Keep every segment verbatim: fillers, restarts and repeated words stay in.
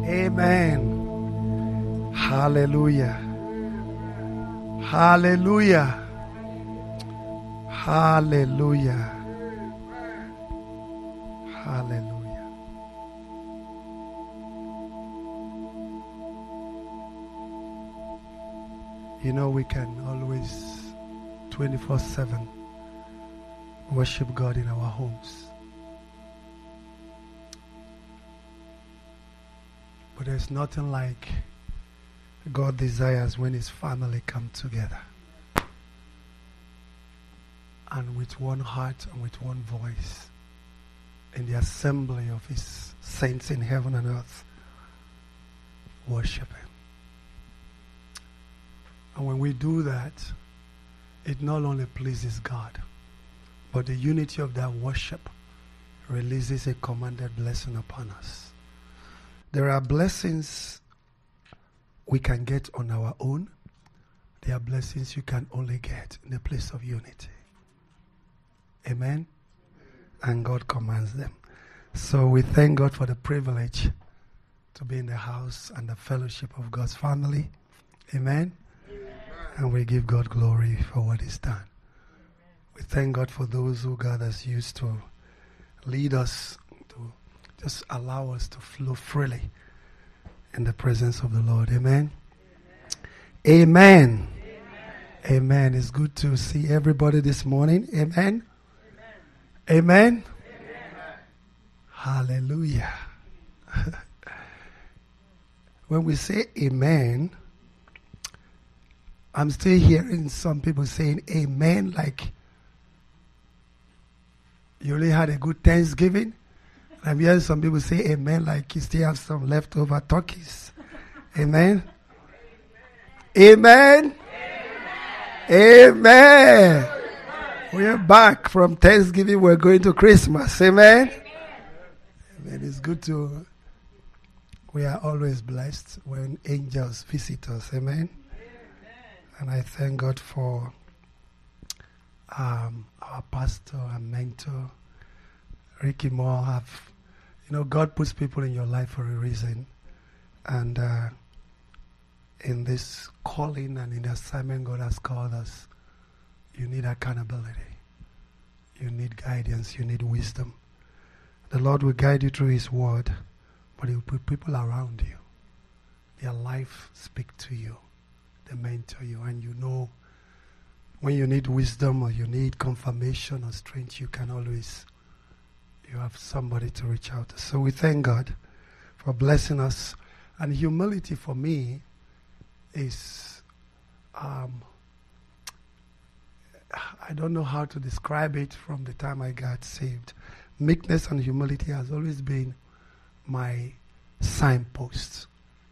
Amen. Hallelujah. Hallelujah. Hallelujah. Hallelujah. You know, we can always twenty-four seven worship God in our homes. But there's nothing like God desires when His family come together. And with one heart and with one voice in the assembly of His saints in heaven and earth, worship Him. And when we do that, it not only pleases God, but the unity of that worship releases a commanded blessing upon us. There are blessings we can get on our own. There are blessings you can only get in the place of unity. Amen? And God commands them. So we thank God for the privilege to be in the house and the fellowship of God's family. Amen? Amen. And we give God glory for what He's done. We thank God for those who God has used to lead us, to just allow us to flow freely in the presence of the Lord. Amen? Amen. Amen. Amen. It's good to see everybody this morning. Amen. Amen. Amen. Hallelujah. When we say amen, I'm still hearing some people saying amen like you really had a good Thanksgiving. I'm hearing some people say amen like you still have some leftover turkeys. Amen. Amen. Amen. Amen. We're back from Thanksgiving. We're going to Christmas. Amen. Amen. It's good to, we are always blessed when angels visit us. Amen. And I thank God for um, our pastor and mentor, Ricky Moore. Have, you know, God puts people in your life for a reason. And uh, in this calling and in the assignment God has called us, you need accountability. You need guidance. You need wisdom. The Lord will guide you through His word, but He will put people around you. Their life speak to you. They mentor you, and you know when you need wisdom or you need confirmation or strength, you can always, you have somebody to reach out to. So we thank God for blessing us. And humility for me is, um, I don't know how to describe it from the time I got saved. Meekness and humility has always been my signpost.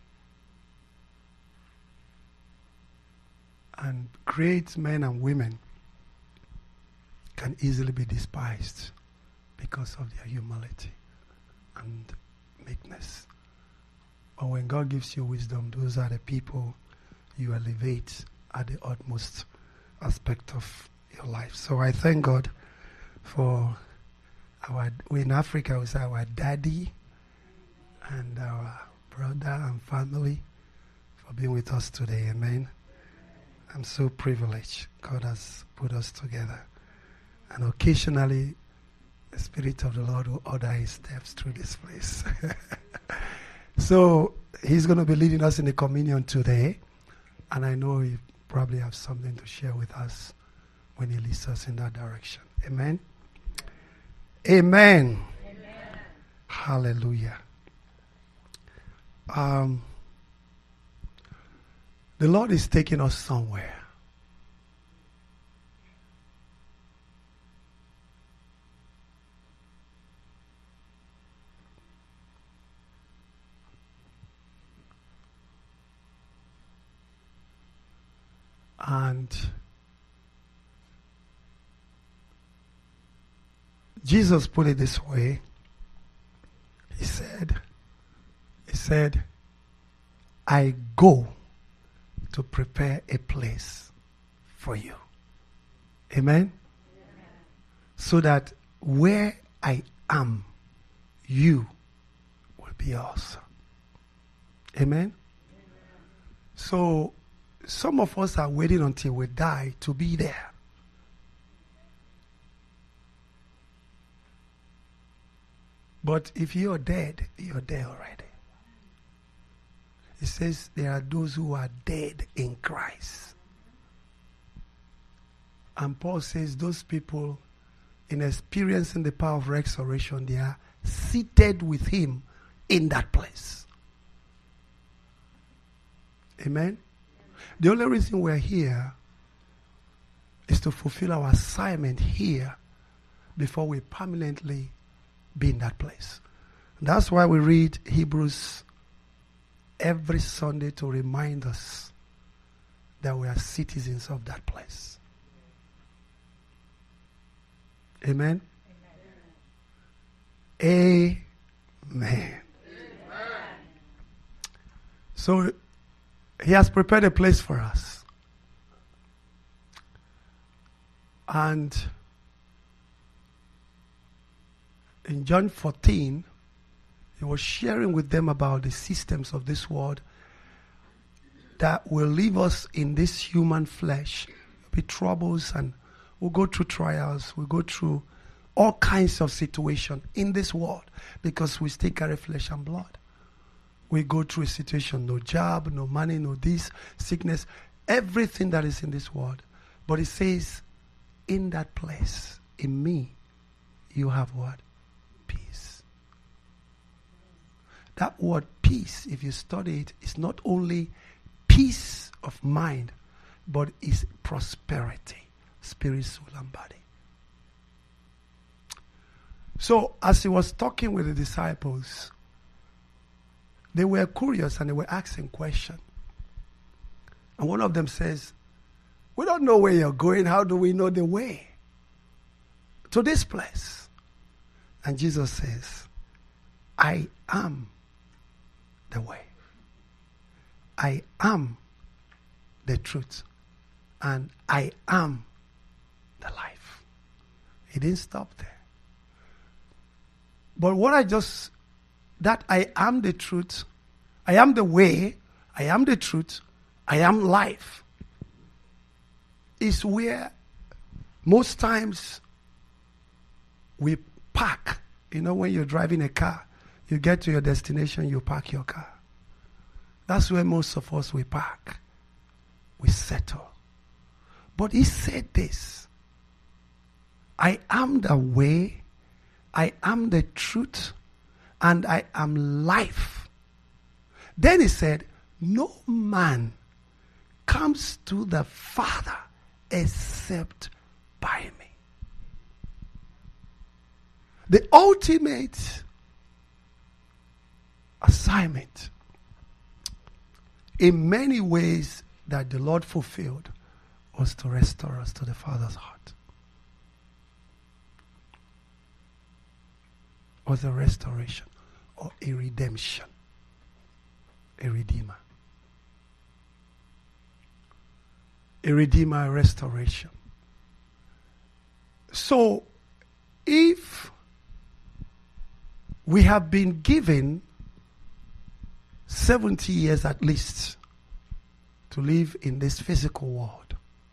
And great men and women can easily be despised because of their humility and meekness. But when God gives you wisdom, those are the people you elevate at the utmost aspect of your life. So I thank God for our, we in Africa, we say our daddy and our brother and family for being with us today. Amen. I'm so privileged. God has put us together. And occasionally, the Spirit of the Lord will order His steps through this place. So, He's going to be leading us in the communion today. And I know He probably has something to share with us when He leads us in that direction. Amen? Amen. Amen. Hallelujah. Um... The Lord is taking us somewhere. And Jesus put it this way. He said, He said, I go to prepare a place for you. Amen? Amen? So that where I am, you will be also. Amen? So, some of us are waiting until we die to be there. But if you're dead, you're dead already. It says there are those who are dead in Christ. And Paul says those people, in experiencing the power of resurrection, they are seated with him in that place. Amen? The only reason we're here is to fulfill our assignment here before we permanently be in that place. That's why we read Hebrews every Sunday to remind us that we are citizens of that place. Amen? Amen. Amen. So he has prepared a place for us. And in John fourteen, he was sharing with them about the systems of this world that will leave us in this human flesh, be troubles, and we'll go through trials, we'll go through all kinds of situations in this world because we still carry flesh and blood. We go through a situation, no job, no money, no this, sickness, everything that is in this world. But it says, in that place, in me, you have what? Peace. That word peace, if you study it, is not only peace of mind, but is prosperity, spirit, soul, and body. So, as he was talking with the disciples, they were curious and they were asking questions. And one of them says, we don't know where you're going. How do we know the way to this place? And Jesus says, I am the way. I am the truth. And I am the life. He didn't stop there. But what I just, that I am the truth, I am the way, I am the truth, I am life, is where most times we park. You know, when you're driving a car, you get to your destination, you park your car. That's where most of us, we park. We settle. But he said this, I am the way, I am the truth, and I am life. Then he said, no man comes to the Father except by me. The ultimate assignment, in many ways, that the Lord fulfilled was to restore us to the Father's heart. Was a restoration or a redemption. A redeemer. A redeemer, a restoration. So, if we have been given seventy years at least to live in this physical world,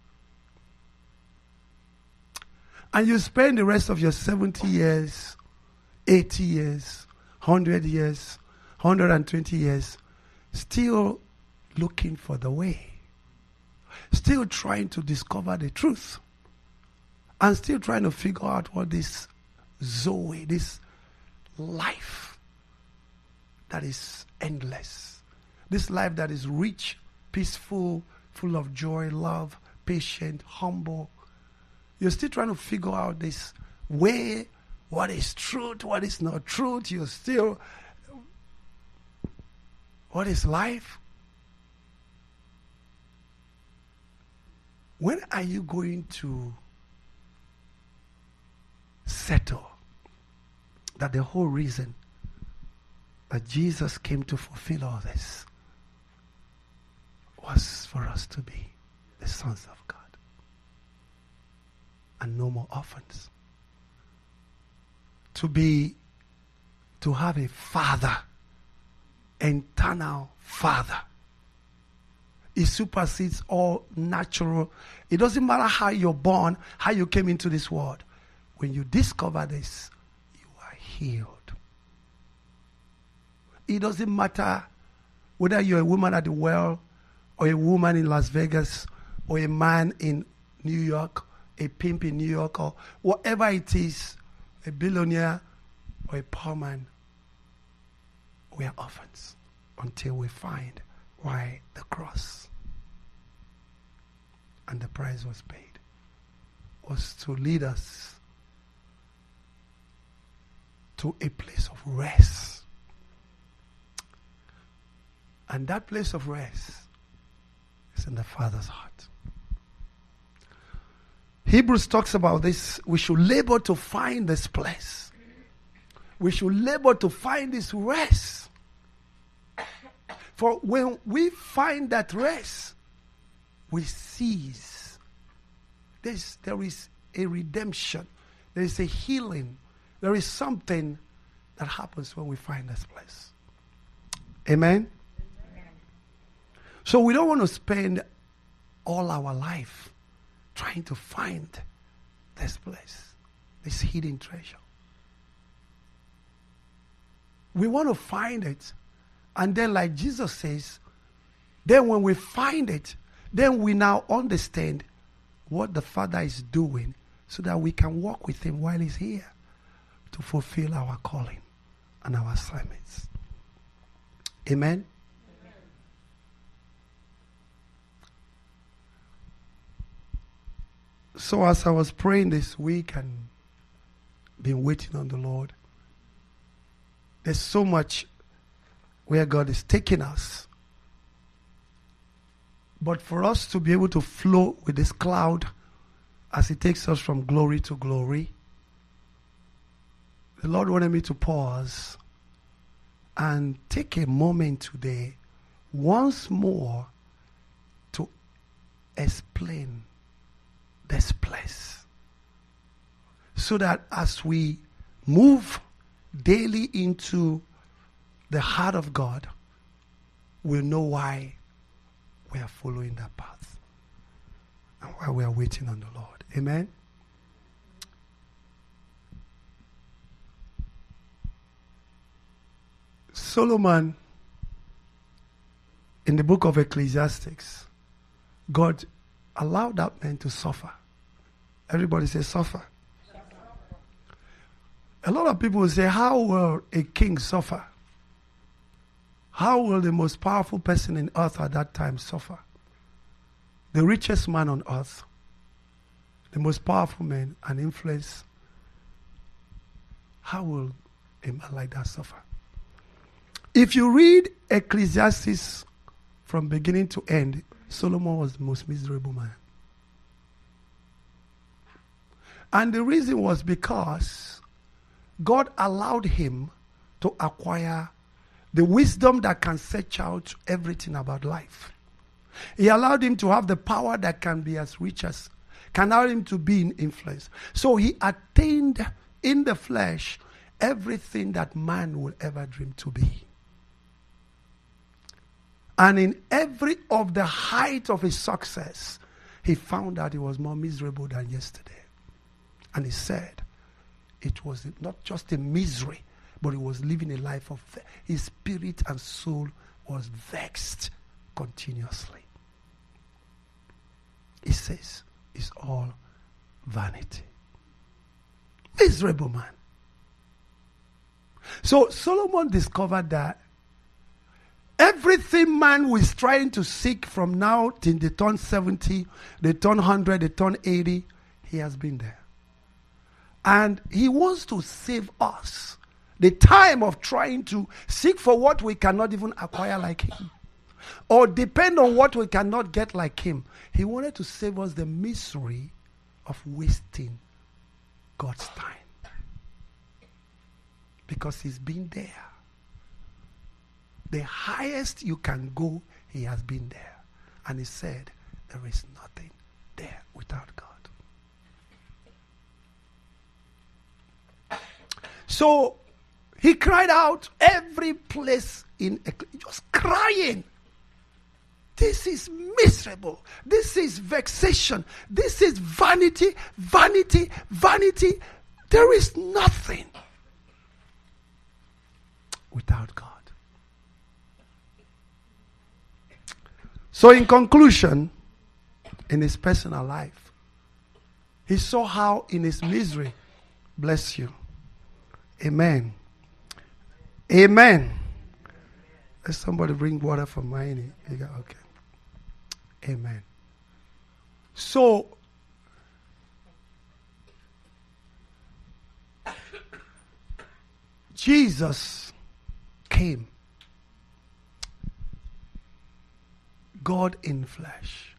and you spend the rest of your seventy years, eighty years, one hundred years, one hundred twenty years, still looking for the way, still trying to discover the truth, and still trying to figure out what this Zoe, this life that is endless, this life that is rich, peaceful, full of joy, love, patient, humble. You're still trying to figure out this way, what is truth, what is not truth. You're still, what is life? When are you going to settle that the whole reason that Jesus came to fulfill all this was for us to be the sons of God and no more orphans? To be, to have a father eternal Father. It supersedes all natural. It doesn't matter how you're born, how you came into this world. When you discover this, you are healed. It doesn't matter whether you're a woman at the well, or a woman in Las Vegas, or a man in New York, a pimp in New York, or whatever it is, a billionaire or a poor man. We are orphans until we find why the cross. And the price was paid. Was to lead us to a place of rest. And that place of rest is in the Father's heart. Hebrews talks about this. We should labor to find this place. We should labor to find this rest. For when we find that rest, we cease. There's, there is a redemption. There is a healing. There is something that happens when we find this place. Amen? Amen. So we don't want to spend all our life trying to find this place, this hidden treasure. We want to find it. And then, like Jesus says, then when we find it, then we now understand what the Father is doing so that we can walk with him while he's here to fulfill our calling and our assignments. Amen? Amen. So as I was praying this week and been waiting on the Lord, there's so much where God is taking us. But for us to be able to flow with this cloud as it takes us from glory to glory, the Lord wanted me to pause and take a moment today once more to explain this place. So that as we move daily into the heart of God, we'll know why we are following that path and why we are waiting on the Lord. Amen? Solomon, in the book of Ecclesiastes, God allowed that man to suffer. Everybody say suffer. Suffer. A lot of people say, how will a king suffer? How will the most powerful person in earth at that time suffer? The richest man on earth, the most powerful man and influence, how will a man like that suffer? If you read Ecclesiastes from beginning to end, Solomon was the most miserable man. And the reason was because God allowed him to acquire the wisdom that can search out everything about life. He allowed him to have the power that can be as rich as, can allow him to be in influence. So he attained in the flesh everything that man will ever dream to be. And in every of the height of his success, he found that he was more miserable than yesterday. And he said, it was not just a misery, but he was living a life of, his spirit and soul was vexed continuously. He says, it's all vanity. Miserable man. So Solomon discovered that everything man was trying to seek from now till they turn seventy, they turn one hundred, they turn eighty, he has been there. And he wants to save us the time of trying to seek for what we cannot even acquire like him, or depend on what we cannot get like him. He wanted to save us the misery of wasting God's time, because he's been there. The highest you can go, he has been there. And he said, there is nothing there without God. So He cried out every place in just crying. This is miserable. This is vexation. This is vanity, vanity, vanity. There is nothing without God. So in conclusion, in his personal life, he saw how in his misery, bless you. Amen. Amen. Let somebody bring water for mine. Okay. Amen. So, Jesus came. God in flesh.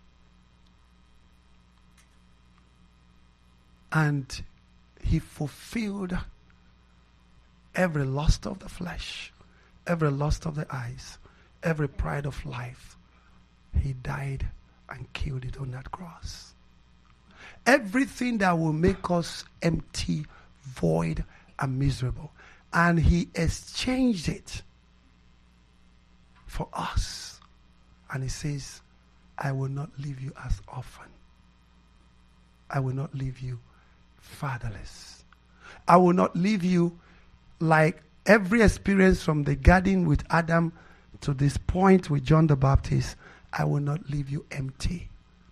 And he fulfilled every lust of the flesh, every lust of the eyes, every pride of life. He died and killed it on that cross. Everything that will make us empty, void, and miserable. And he exchanged it for us. And he says, I will not leave you as orphan. I will not leave you fatherless. I will not leave you like every experience from the garden with Adam to this point with John the Baptist. I will not leave you empty.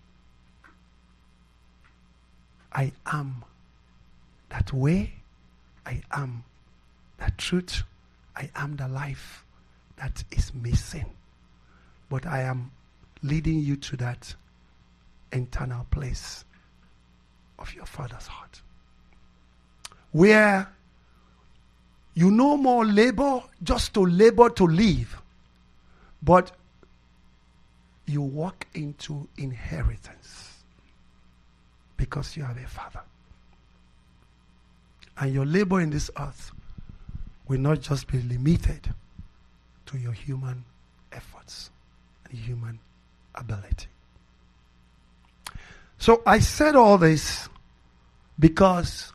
I am that way. I am that truth. I am the life that is missing. But I am leading you to that eternal place of your Father's heart, where you no more labor just to labor to live, but you walk into inheritance because you have a Father. And your labor in this earth will not just be limited to your human efforts and human ability. So I said all this because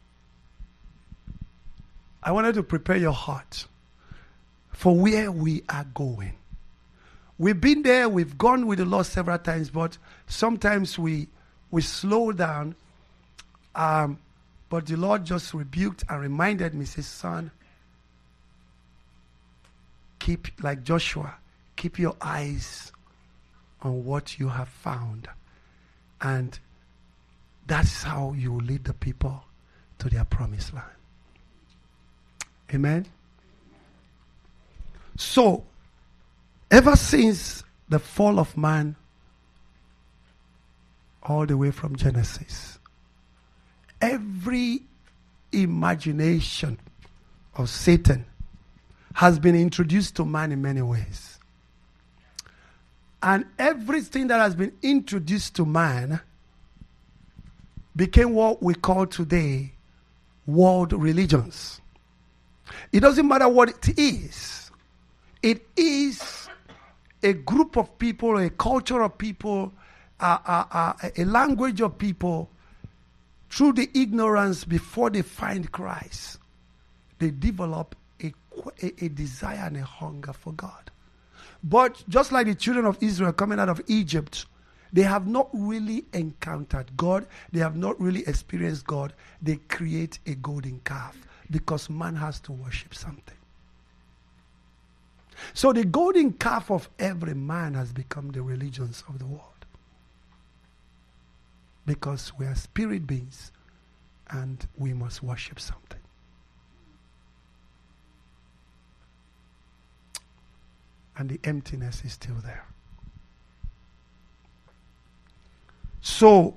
I wanted to prepare your heart for where we are going. We've been there, we've gone with the Lord several times, but sometimes we we slow down. Um, but the Lord just rebuked and reminded me, says, son, keep, like Joshua, keep your eyes on what you have found. And that's how you lead the people to their promised land. Amen? So, ever since the fall of man, all the way from Genesis, every imagination of Satan has been introduced to man in many ways. And everything that has been introduced to man became what we call today world religions. It doesn't matter what it is. It is a group of people, a culture of people, uh, uh, uh, a language of people, through the ignorance before they find Christ, they develop a, a, a desire and a hunger for God. But just like the children of Israel coming out of Egypt, they have not really encountered God. They have not really experienced God. They create a golden calf because man has to worship something. So the golden calf of every man has become the religions of the world. Because we are spirit beings and we must worship something. And the emptiness is still there. So,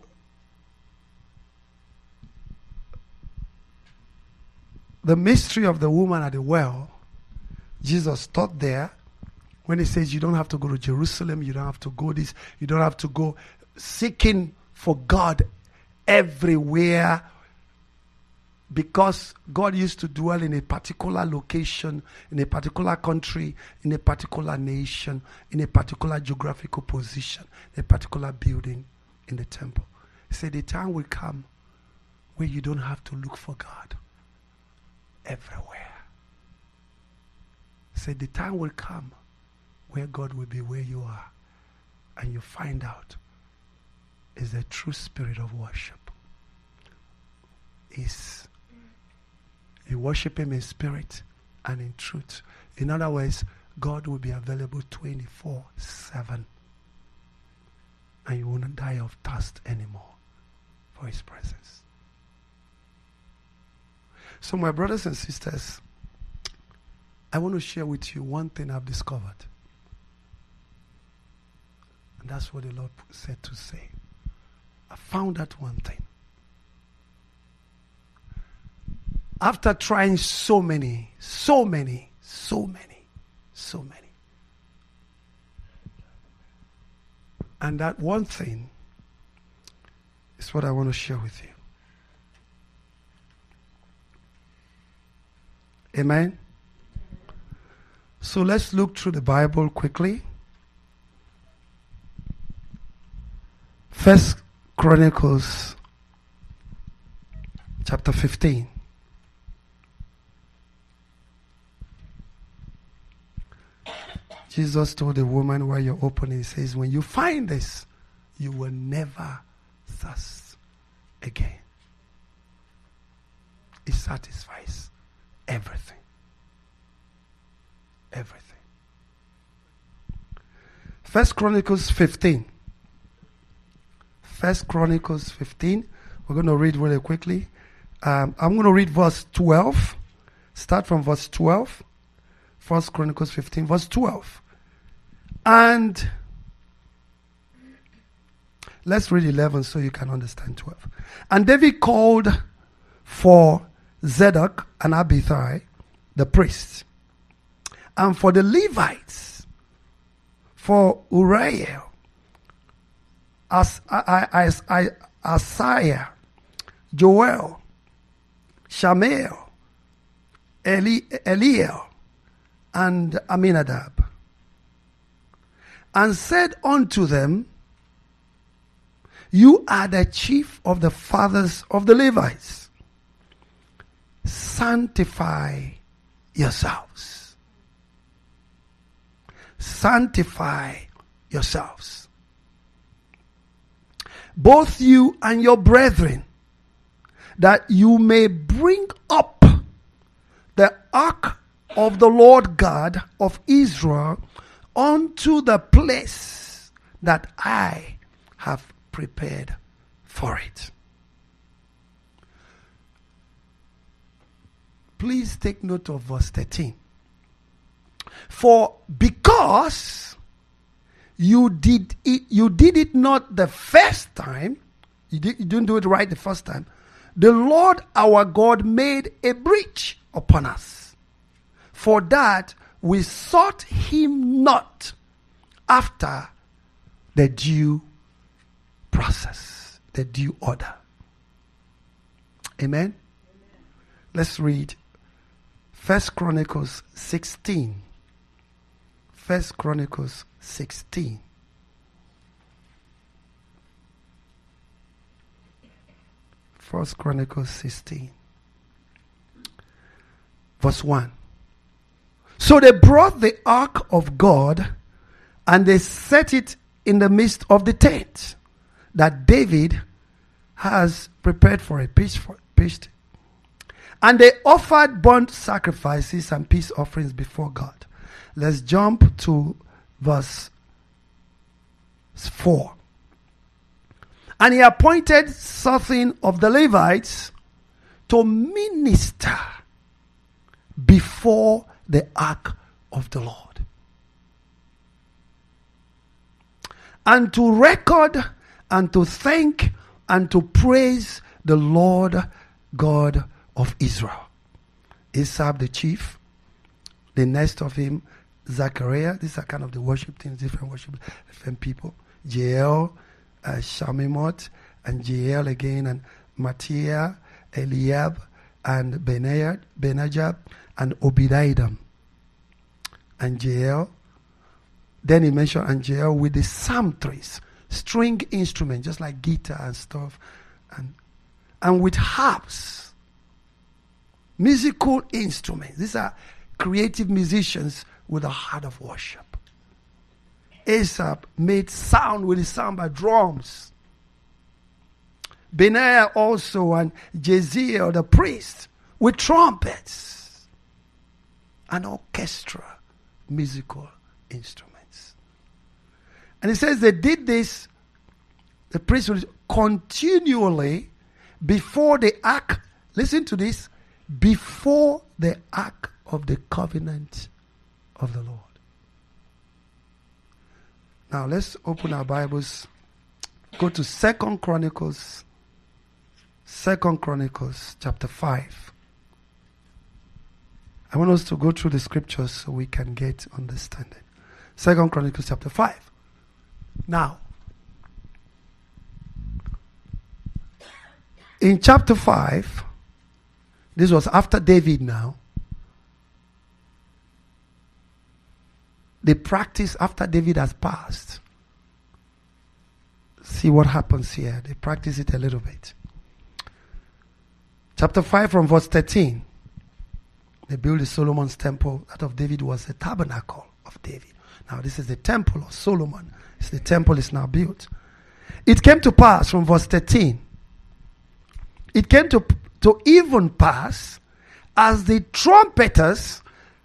the mystery of the woman at the well, Jesus taught there when he says you don't have to go to Jerusalem, you don't have to go this, you don't have to go seeking for God everywhere, because God used to dwell in a particular location, in a particular country, in a particular nation, in a particular geographical position, in a particular building in the temple. He said the time will come where you don't have to look for God everywhere. said the time will come where God will be where you are, and you find out is the true spirit of worship. Is you worship him in spirit and in truth. In other words, God will be available twenty-four seven. And you won't die of thirst anymore for his presence. So my brothers and sisters, I want to share with you one thing I've discovered. And that's what the Lord said to say. I found that one thing. After trying so many, so many, so many, so many. And that one thing is what I want to share with you. Amen? So let's look through the Bible quickly. First Chronicles chapter fifteen. Jesus told the woman while you're opening, he says, when you find this, you will never thirst again. It satisfies everything. Everything. First Chronicles fifteen. First Chronicles fifteen. We're going to read really quickly. Um, I'm going to read verse twelve. Start from verse twelve. First Chronicles fifteen, verse twelve. And let's read eleven so you can understand twelve. And David called for Zadok and Abiathar, the priests, and for the Levites, for Uriah, As, As, As, Asaiah, Joel, Shamael, Eli, Eliel, and Aminadab, and said unto them, you are the chief of the fathers of the Levites. Sanctify yourselves. Sanctify yourselves. Both you and your brethren, that you may bring up the ark of the Lord God of Israel unto the place that I have prepared for it. Please take note of verse thirteen. For because you did it, you did it not the first time, you, did, you didn't do it right the first time, the Lord our God made a breach upon us, for that we sought him not after the due process, the due order. Amen? Amen. Let's read First Chronicles sixteen. First Chronicles sixteen. First Chronicles sixteen. Verse one. So they brought the ark of God, and they set it in the midst of the tent that David has prepared for it, pitched for, pitched. And they offered burnt sacrifices and peace offerings before God. Let's jump to verse four. And he appointed certain of the Levites to minister before the ark of the Lord, and to record and to thank and to praise the Lord God of Israel. Asaph the chief, the next of him, Zechariah. These are kind of the worship teams, different worship, different people. Jael, uh, Shamimot, and Jael again, and Mattiah, Eliab, and Benaiah, Benajab, and Obed-Edom, and Jael. Then he mentioned and Jael with the psalteries, string instrument, just like guitar and stuff, and and with harps, musical instruments. These are creative musicians with a heart of worship. Asaph made sound with his sound drums. Benaiah also and Jeziel the priest with trumpets and orchestra, musical instruments. And it says they did this, the priest would continually before the ark, listen to this, before the ark of the covenant of the Lord. Now let's open our Bibles. Go to Second Chronicles. Second Chronicles chapter five. I want us to go through the scriptures so we can get understanding. Second Chronicles chapter five. Now, in chapter five, this was after David now. The practice after David has passed. See what happens here. They practice it a little bit. Chapter five from verse thirteen. They built the Solomon's temple. That of David was the tabernacle of David. Now this is the temple of Solomon. It's the temple is now built. It came to pass from verse thirteen. It came to, to even pass as the trumpeters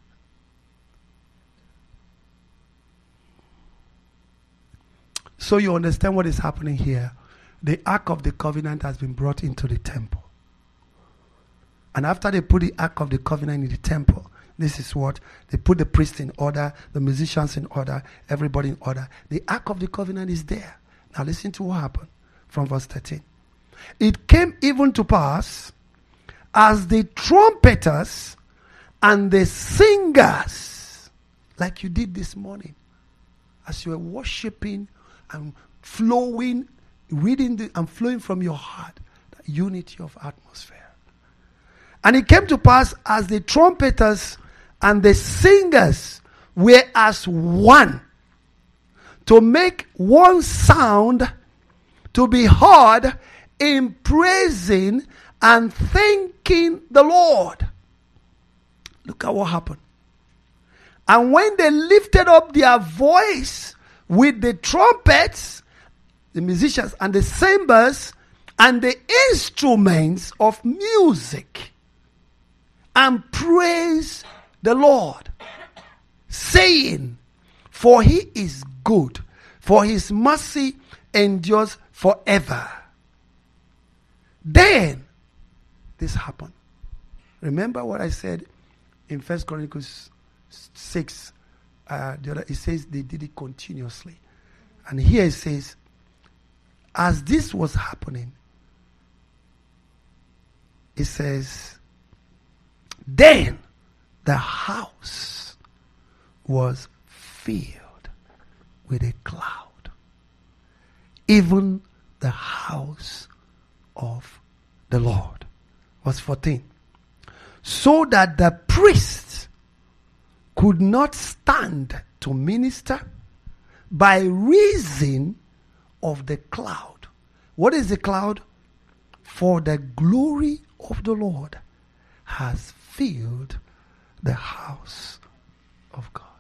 so you understand what is happening here. The Ark of the Covenant has been brought into the temple. And after they put the Ark of the Covenant in the temple, this is what, they put the priests in order, the musicians in order, everybody in order. The Ark of the Covenant is there. Now listen to what happened from verse thirteen. It came even to pass as the trumpeters and the singers, like you did this morning, as you were worshiping and flowing, reading the, and flowing from your heart, that unity of atmosphere. And it came to pass as the trumpeters and the singers were as one, to make one sound to be heard in praising and thanking the Lord. Look at what happened. And when they lifted up their voice with the trumpets, the musicians and the cymbals and the instruments of music, and praise the Lord, saying, for he is good, for his mercy endures forever. Then this happened. Remember what I said in First Chronicles six. Uh, the other, it says they did it continuously. And here it says, as this was happening, it says, then the house was filled with a cloud, even the house of the Lord. Verse fourteen. So that the priests could not stand to minister by reason of the cloud. What is the cloud? For the glory of the Lord has filled the house of God.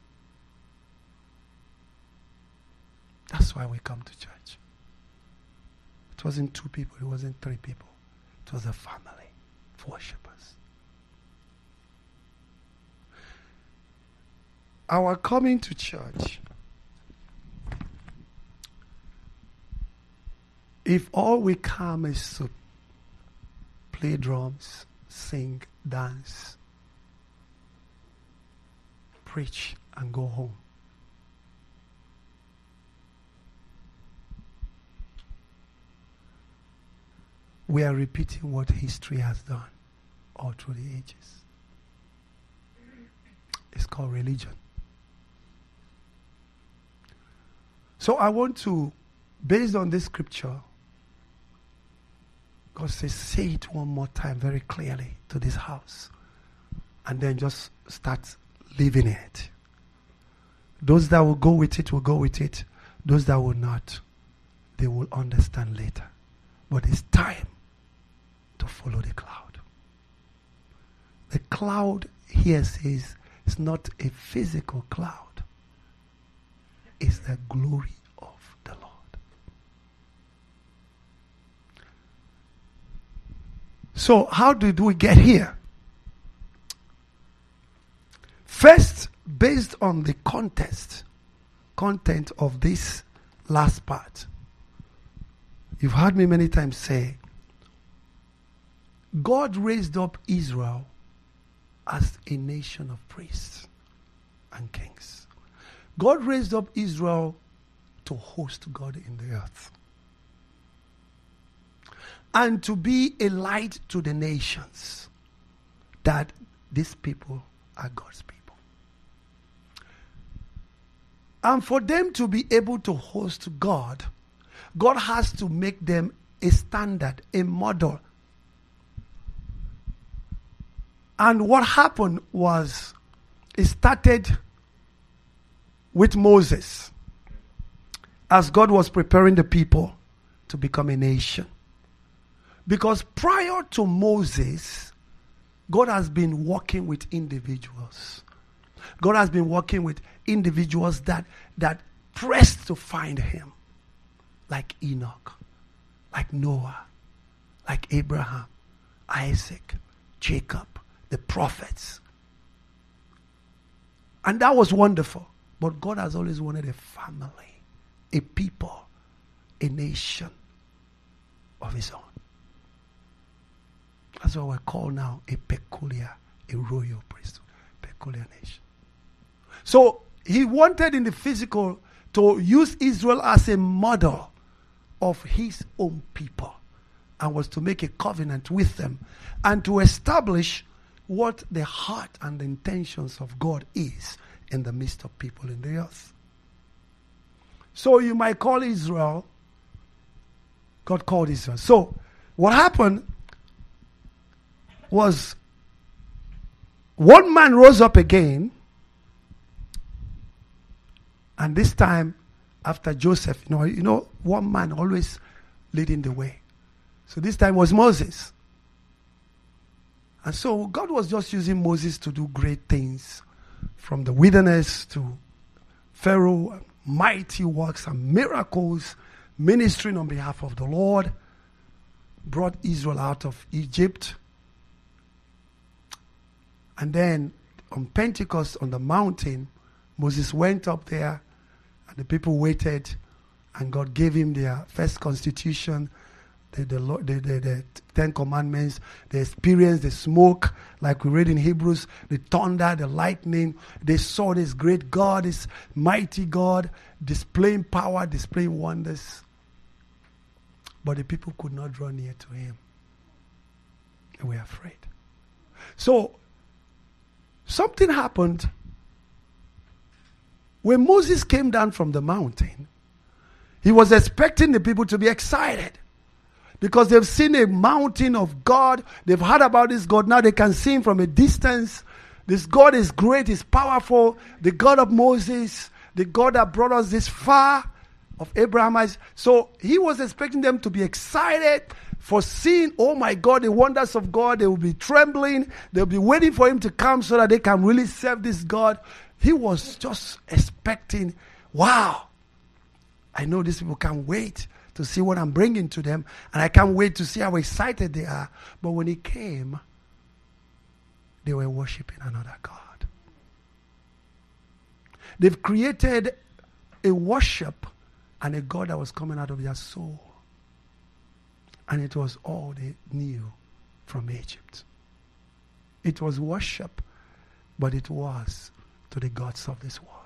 That's why we come to church. It wasn't two people, it wasn't three people. It was a family of worshipers. Our coming to church, if all we come is to play drums, sing, dance, preach, and go home, we are repeating what history has done all through the ages. It's called religion. So I want to, based on this scripture, God says, say it one more time very clearly to this house. And then just start living it. Those that will go with it will go with it. Those that will not, they will understand later. But it's time to follow the cloud. The cloud here says, It's not a physical cloud. It's the glory of the Lord. So how did we get here? First, based on the context, content of this last part, you've heard me many times say, God raised up Israel as a nation of priests and kings. God raised up Israel to host God in the earth and to be a light to the nations, that these people are God's people. And for them to be able to host God, God has to make them a standard, a model. And what happened was, it started with Moses, as God was preparing the people to become a nation. Because prior to Moses, God has been working with individuals. God has been working with individuals that, that pressed to find him. Like Enoch, like Noah, like Abraham, Isaac, Jacob, the prophets. And that was wonderful. But God has always wanted a family, a people, a nation of his own. That's what we're called now a peculiar, a royal priesthood, peculiar nation. So he wanted in the physical to use Israel as a model of his own people, and was to make a covenant with them and to establish what the heart and the intentions of God is in the midst of people in the earth. So you might call Israel, God called Israel. So what happened was, one man rose up again, and this time after Joseph, you know, you know, one man always leading the way. So this time was Moses. And so God was just using Moses to do great things, from the wilderness to Pharaoh, mighty works and miracles, ministering on behalf of the Lord, brought Israel out of Egypt. And then on Pentecost, on the mountain, Moses went up there, and the people waited, and God gave him their first constitution, the, the, the, the, the Ten Commandments. They experienced the smoke, like we read in Hebrews, the thunder, the lightning. They saw this great God, this mighty God, displaying power, displaying wonders. But the people could not draw near to him. They were afraid. So, something happened. When Moses came down from the mountain, he was expecting the people to be excited, because they've seen a mountain of God. They've heard about this God. Now they can see him from a distance. This God is great, he's powerful. The God of Moses, the God that brought us this far, of Abraham. So he was expecting them to be excited for seeing, oh my God, the wonders of God. They will be trembling. They'll be waiting for him to come so that they can really serve this God. He was just expecting, wow, I know these people can't wait to see what I'm bringing to them, and I can't wait to see how excited they are. But when he came, they were worshiping another God. They've created a worship and a God that was coming out of their soul. And it was all they knew from Egypt. It was worship, but it was to the gods of this world.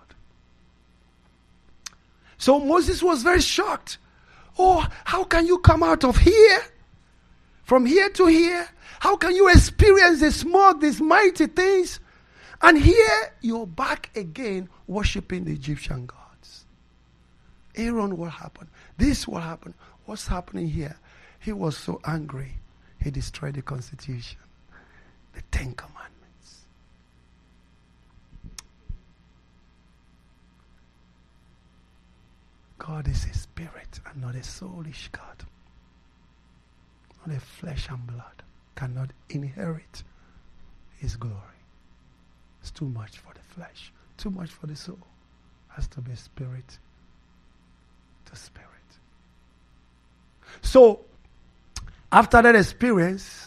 So Moses was very shocked. Oh, how can you come out of here? From here to here? How can you experience the smoke, these mighty things? And here you're back again worshiping the Egyptian gods. Aaron, what happened? This what happened? What's happening here? He was so angry, he destroyed the Constitution, the Ten Commandments. God is a spirit and not a soulish God. Not a flesh and blood cannot inherit his glory. It's too much for the flesh, too much for the soul. It has to be spirit to spirit. So, after that experience,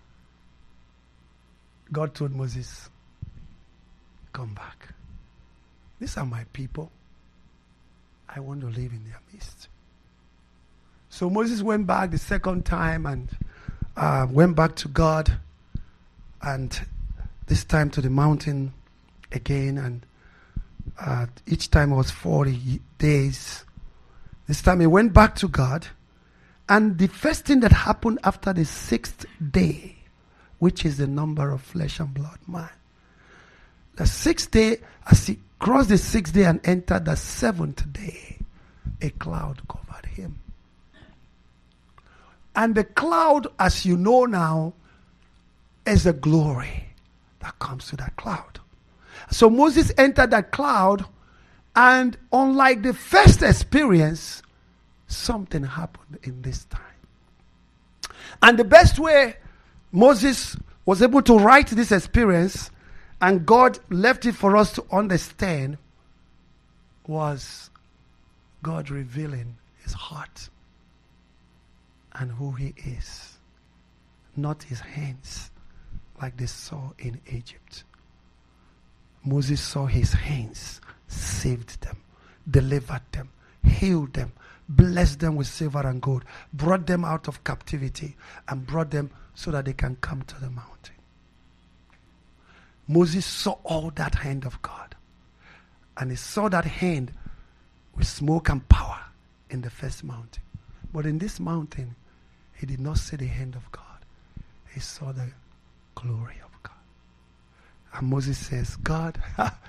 God told Moses, come back. These are my people. I want to live in their midst. So Moses went back the second time and uh, went back to God, and this time to the mountain again, and uh, each time it was forty days. This time he went back to God, and the first thing that happened after the sixth day, which is the number of flesh and blood man, the sixth day, as he crossed the sixth day and entered the seventh day, a cloud covered him. And the cloud, as you know now, is the glory that comes to that cloud. So Moses entered that cloud, and unlike the first experience, something happened in this time. And the best way Moses was able to write this experience, and God left it for us to understand, was God revealing his heart and who he is, not his hands like they saw in Egypt. Moses saw his hands, saved them, delivered them, healed them, blessed them with silver and gold, brought them out of captivity, and brought them so that they can come to the mountain. Moses saw all that hand of God. And he saw that hand with smoke and power in the first mountain. But in this mountain, he did not see the hand of God. He saw the glory of God. And Moses says, God,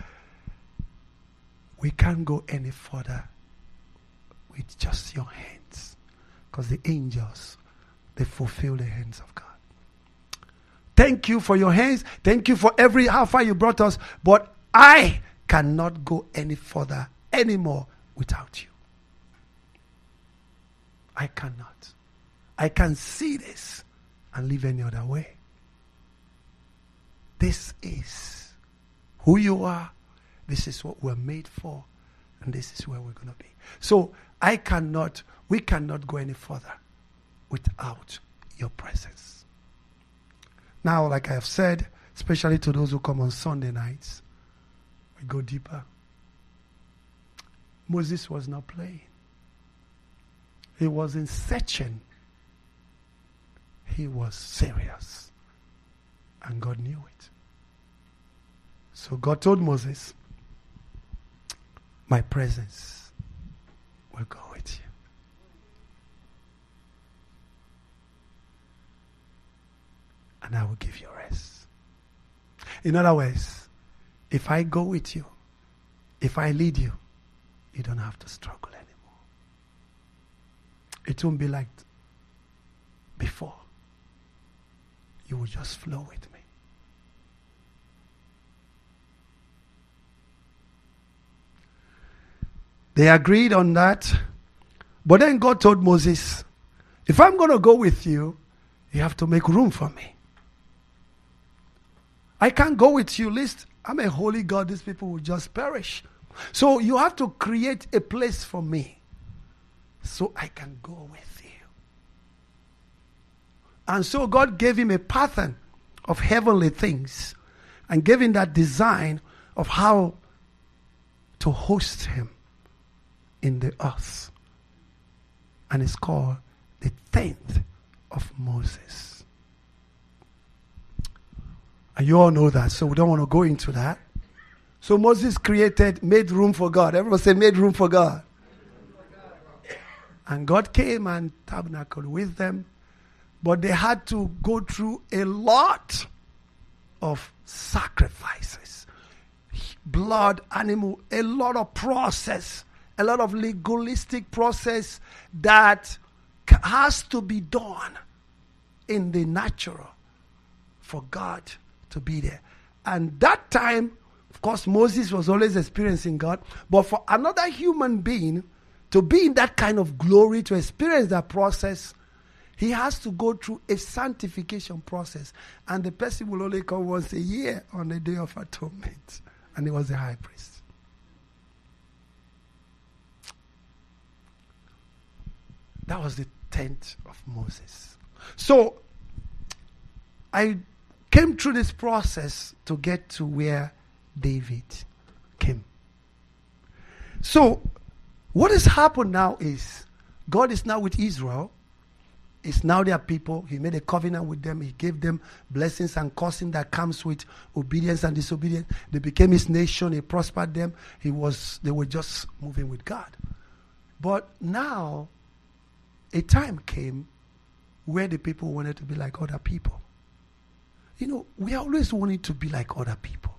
we can't go any further with just your hands. Because the angels, they fulfill the hands of God. Thank you for your hands. Thank you for every how far you brought us. But I cannot go any further anymore without you. I cannot. I can see this and live any other way. This is who you are. This is what we're made for. And this is where we're going to be. So I cannot, we cannot go any further without your presence. Now, like I have said, especially to those who come on Sunday nights, we go deeper. Moses was not playing. He wasn't searching. He was serious. And God knew it. So God told Moses, my presence will go with you. And I will give you rest. In other words, if I go with you, if I lead you, you don't have to struggle anymore. It won't be like before. You will just flow with me. They agreed on that. But then God told Moses, if I'm going to go with you, you have to make room for me. I can't go with you, lest I'm a holy God, these people will just perish. So you have to create a place for me so I can go with you. And so God gave him a pattern of heavenly things and gave him that design of how to host him in the earth. And it's called the tenth of Moses. And you all know that, so we don't want to go into that. So Moses created, made room for God. Everyone say, made room for God. And God came and tabernacled with them. But they had to go through a lot of sacrifices. Blood, animal, a lot of process. A lot of legalistic process that has to be done in the natural for God to be there. And that time, of course, Moses was always experiencing God. But for another human being to be in that kind of glory, to experience that process, He has to go through a sanctification process. And the person will only come once a year on the Day of Atonement. And he was the high priest. That was the tent of Moses. So, I came through this process to get to where David came. So, what has happened now is, God is now with Israel. It's now their people. He made a covenant with them. He gave them blessings and cursing that comes with obedience and disobedience. They became his nation. He prospered them. He was, they were just moving with God. But now, a time came where the people wanted to be like other people. You know, we always wanted to be like other people.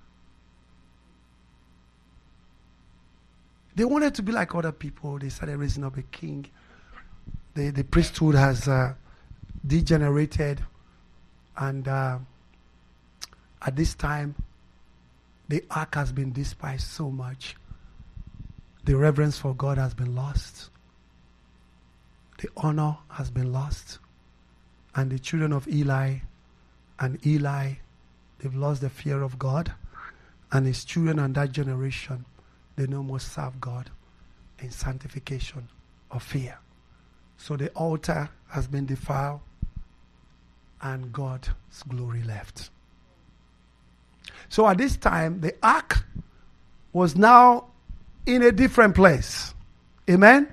They wanted to be like other people. They started raising up a king. The, the priesthood has uh, degenerated. And uh, at this time, the ark has been despised so much. The reverence for God has been lost. The honor has been lost. And the children of Eli and Eli, they've lost the fear of God. And his children and that generation, they no more serve God in sanctification or fear. So the altar has been defiled and God's glory left. So at this time, the ark was now in a different place. Amen?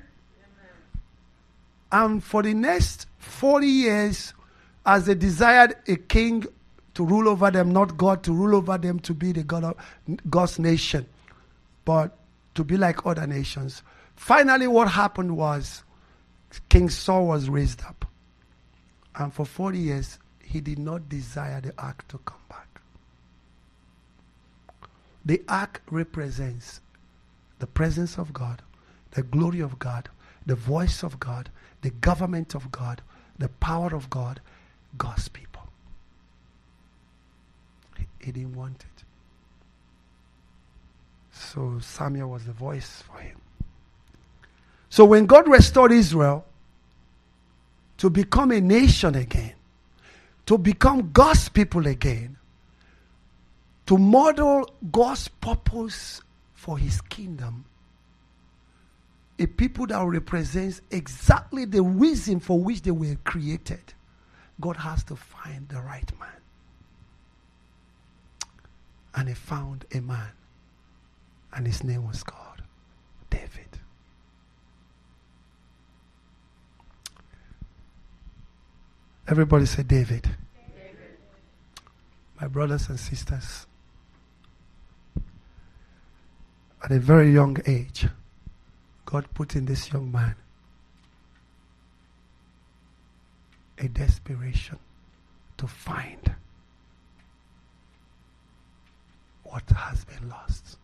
And for the next forty years, as they desired a king to rule over them, not God to rule over them, to be the God of God's nation, but to be like other nations. Finally, what happened was King Saul was raised up. And for forty years, he did not desire the ark to come back. The ark represents the presence of God, the glory of God, the voice of God, the government of God, the power of God, God's people. He, he didn't want it. So Samuel was the voice for him. So when God restored Israel to become a nation again, to become God's people again, to model God's purpose for his kingdom, a people that represents exactly the reason for which they were created, God has to find the right man. And he found a man. And his name was called David. Everybody say David. David. My brothers and sisters, at a very young age, God put in this young man a desperation to find what has been lost.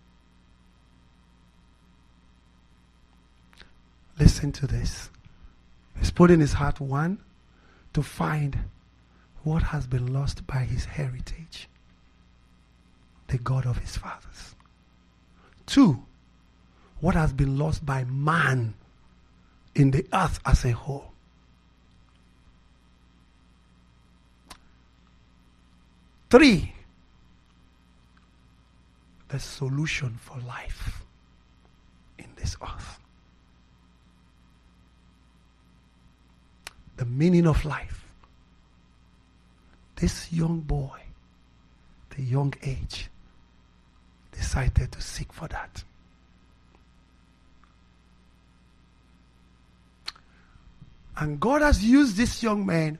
Listen to this. He's put in his heart, one, to find what has been lost by his heritage, the God of his fathers. Two, what has been lost by man in the earth as a whole. Three, the solution for life in this earth. The meaning of life. This young boy, the young age, decided to seek for that. And God has used this young man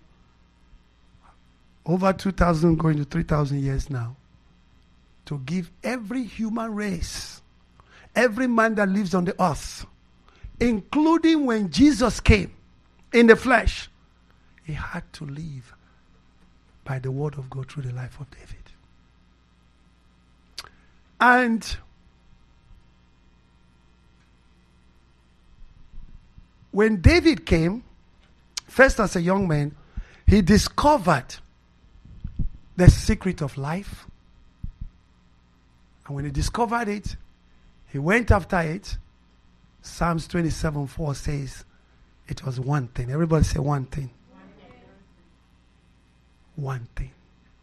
over two thousand, going to three thousand years now, to give every human race, every man that lives on the earth, including when Jesus came in the flesh, he had to live by the word of God through the life of David. And when David came, first as a young man, he discovered the secret of life. And when he discovered it, he went after it. Psalms twenty-seven four says, It was one thing. Everybody say one thing. One thing.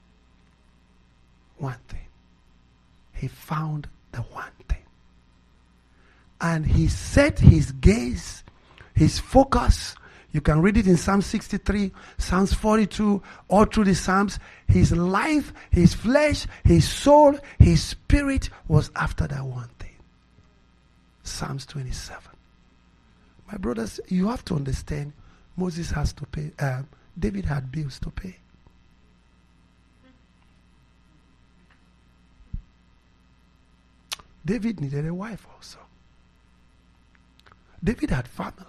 One thing. He found the one thing. And he set his gaze, his focus. You can read it in Psalm sixty-three, Psalms forty-two, all through the Psalms. His life, his flesh, his soul, his spirit was after that one thing. Psalms twenty-seven. My brothers, you have to understand, Moses has to pay, uh, David had bills to pay. David needed a wife also. David had family.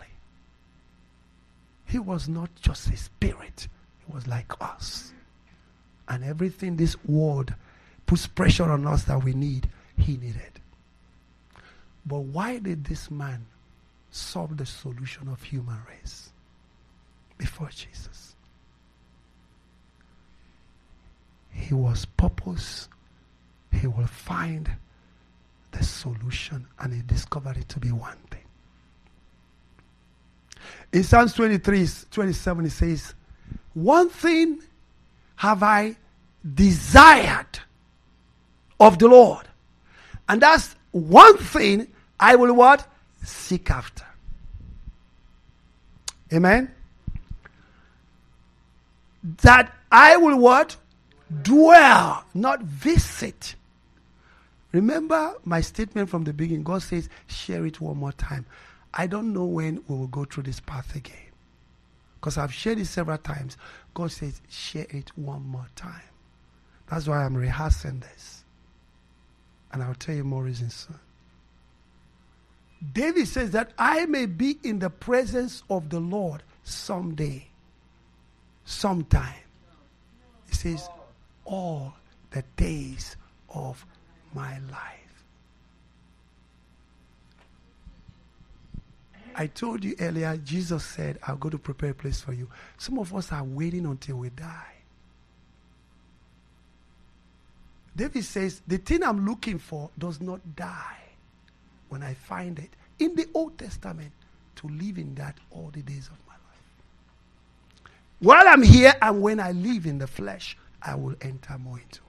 He was not just a spirit. He was like us. And everything this world puts pressure on us that we need, he needed. But why did this man solve the solution of human race before Jesus? He was purpose. He will find the solution, and he discovered it to be one thing. In Psalms twenty-three, twenty-seven, it says, one thing have I desired of the Lord, and that's one thing I will what? Seek after. Amen? That I will what? Dwell, not visit. Remember my statement from the beginning. God says, share it one more time. I don't know when we will go through this path again. Because I've shared it several times. God says, share it one more time. That's why I'm rehearsing this. And I'll tell you more reasons soon. David says that I may be in the presence of the Lord someday, sometime. He says, all the days of my life. I told you earlier, Jesus said, I'll go to prepare a place for you. Some of us are waiting until we die. David says, the thing I'm looking for does not die when I find it in the Old Testament, to live in that all the days of my life. While I'm here and when I live in the flesh, I will enter more into it.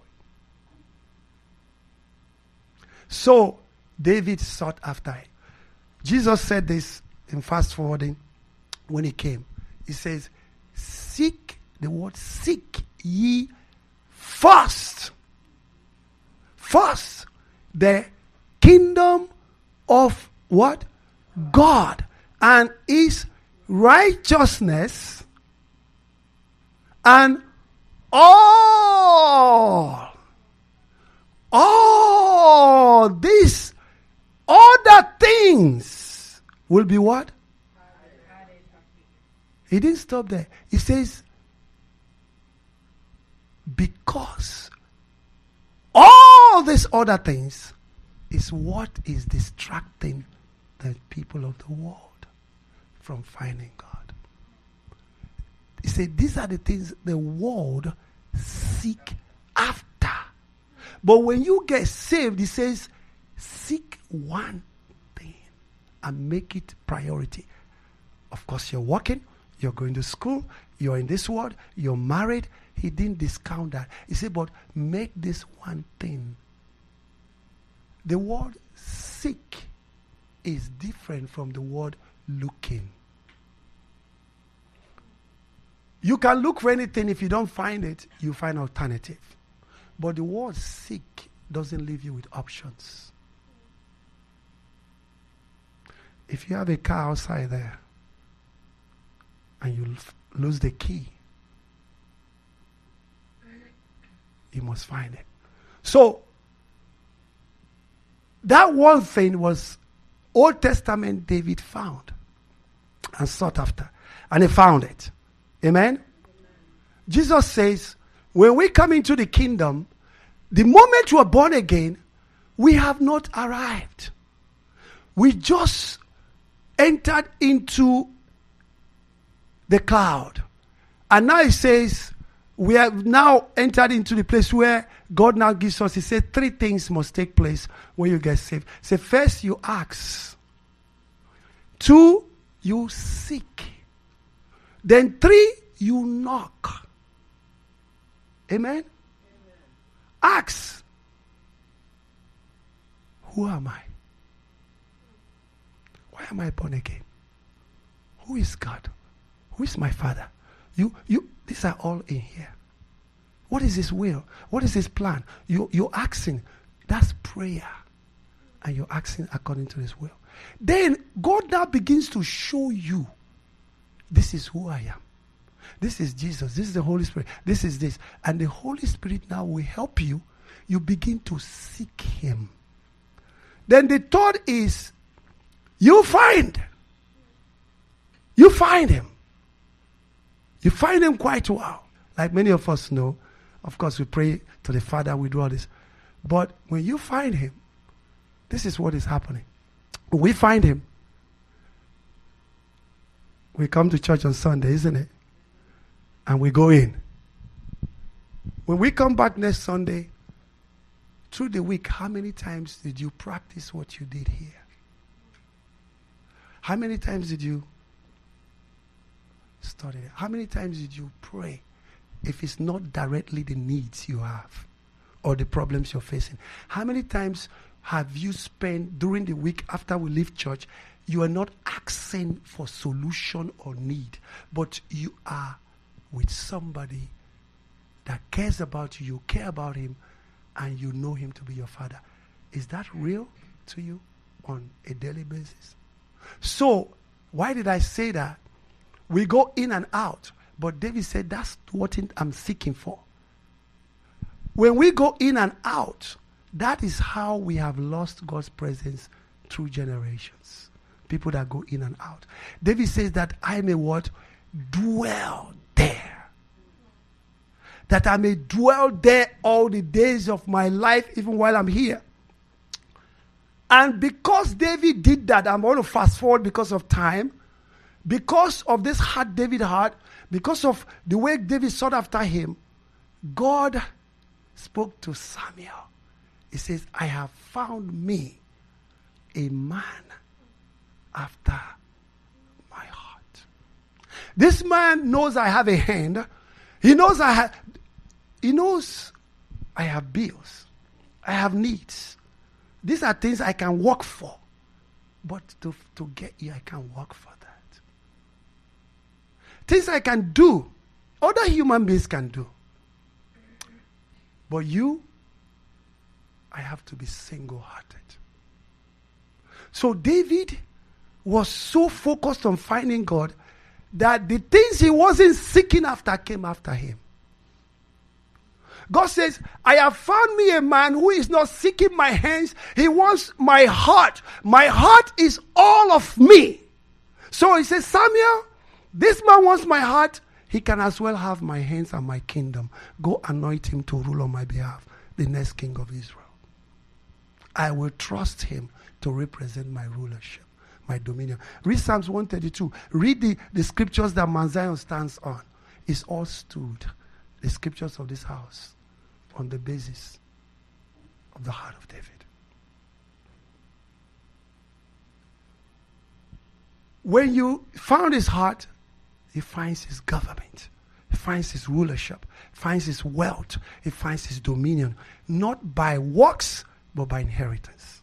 So, David sought after it. Jesus said this in fast forwarding when he came. He says, seek, the word seek ye first. First, the kingdom of what? God and his righteousness, and all, all these other things will be what? He didn't stop there. He says, because all these other things is what is distracting the people of the world from finding God. He said, these are the things the world seek after. But when you get saved, he says, seek one thing and make it priority. Of course, you're working, you're going to school, you're in this world, you're married. He didn't discount that. He said, but make this one thing. The word seek is different from the word looking. You can look for anything. If you don't find it, you find alternative. But the word seek doesn't leave you with options. If you have a car outside there and you f- lose the key, you must find it. So, that one thing was Old Testament David found and sought after. And he found it. Amen? Amen? Jesus says, when we come into the kingdom, the moment you are born again, we have not arrived. We just entered into the cloud. And now he says, we have now entered into the place where God now gives us, he said, three things must take place when you get saved. Say, first, you ask. Two, you seek. Then three, you knock. Amen? Amen? Ask. Who am I? Why am I born again? Who is God? Who is my Father? You, you, these are all in here. What is His will? What is His plan? You, you're asking. That's prayer. And you're asking according to His will. Then God now begins to show you, this is who I am. This is Jesus. This is the Holy Spirit. This is this. And the Holy Spirit now will help you. You begin to seek Him. Then the third is, you find. You find Him. You find Him quite well. Like many of us know, of course we pray to the Father, we do all this. But when you find Him, this is what is happening. When we find Him, we come to church on Sunday, isn't it? And we go in. When we come back next Sunday, through the week, how many times did you practice what you did here? How many times did you study? How many times did you pray? If it's not directly the needs you have or the problems you're facing. How many times have you spent during the week after we leave church, you are not asking for solution or need, but you are with somebody that cares about you, you care about him, and you know him to be your Father. Is that real to you on a daily basis? So, why did I say that? We go in and out, but David said, that's what I'm seeking for. When we go in and out, that is how we have lost God's presence through generations. People that go in and out. David says that I may what? Dwell there. That I may dwell there all the days of my life, even while I'm here. And because David did that, I'm going to fast forward because of time. Because of this heart David had, because of the way David sought after him, God spoke to Samuel. He says, I have found me a man after my heart. This man knows I have a hand. He knows I have, he knows I have bills. I have needs. These are things I can work for. But to, to get here, I can't work for that. Things I can do, other human beings can do. But you, I have to be single-hearted. So David was so focused on finding God that the things he wasn't seeking after came after him. God says, I have found me a man who is not seeking my hands. He wants my heart. My heart is all of me. So he says, Samuel, this man wants my heart. He can as well have my hands and my kingdom. Go anoint him to rule on my behalf, the next king of Israel. I will trust him to represent my rulership, my dominion. Read Psalms one thirty-two. Read the, the scriptures that Mount Zion stands on. It's all stood, the scriptures of this house, on the basis of the heart of David. When you found his heart, he finds his government. He finds his rulership. He finds his wealth. He finds his dominion. Not by works, but by inheritance.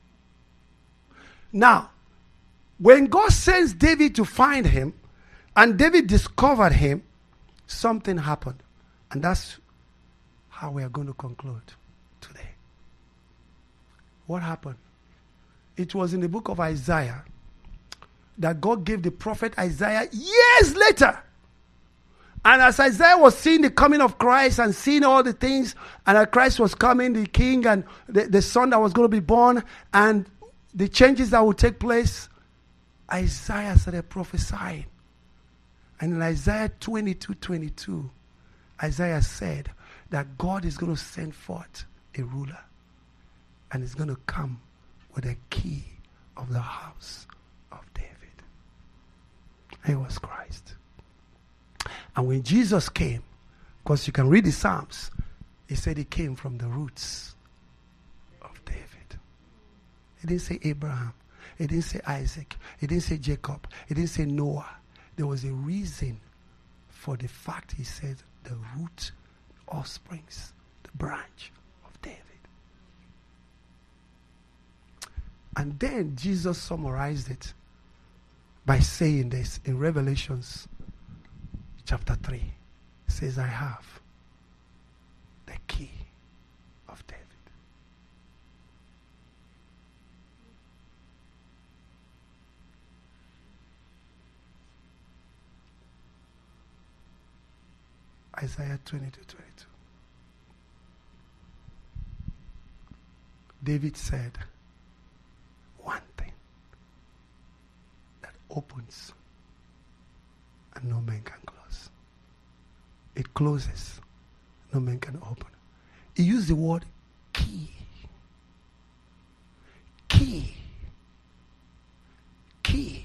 Now, when God sends David to find him, and David discovered him, something happened. And that's how we are going to conclude today. What happened? It was in the book of Isaiah that God gave the prophet Isaiah years later. And as Isaiah was seeing the coming of Christ and seeing all the things, and that Christ was coming, the king and the, the son that was going to be born, and the changes that would take place, Isaiah started prophesying. And in Isaiah twenty-two twenty-two, Isaiah said that God is going to send forth a ruler, and he's going to come with a key of the house of David. It was Christ. And when Jesus came, because you can read the Psalms, he said he came from the roots of David. He didn't say Abraham. He didn't say Isaac. He didn't say Jacob. He didn't say Noah. there was a reason for the fact he said the root, offsprings, the branch of David. And then Jesus summarized it by saying this in Revelations chapter three. He says, I have the key of David. Isaiah twenty-two twenty-two. David said, one thing that opens and no man can close. It closes, no man can open. He used the word key. Key. Key.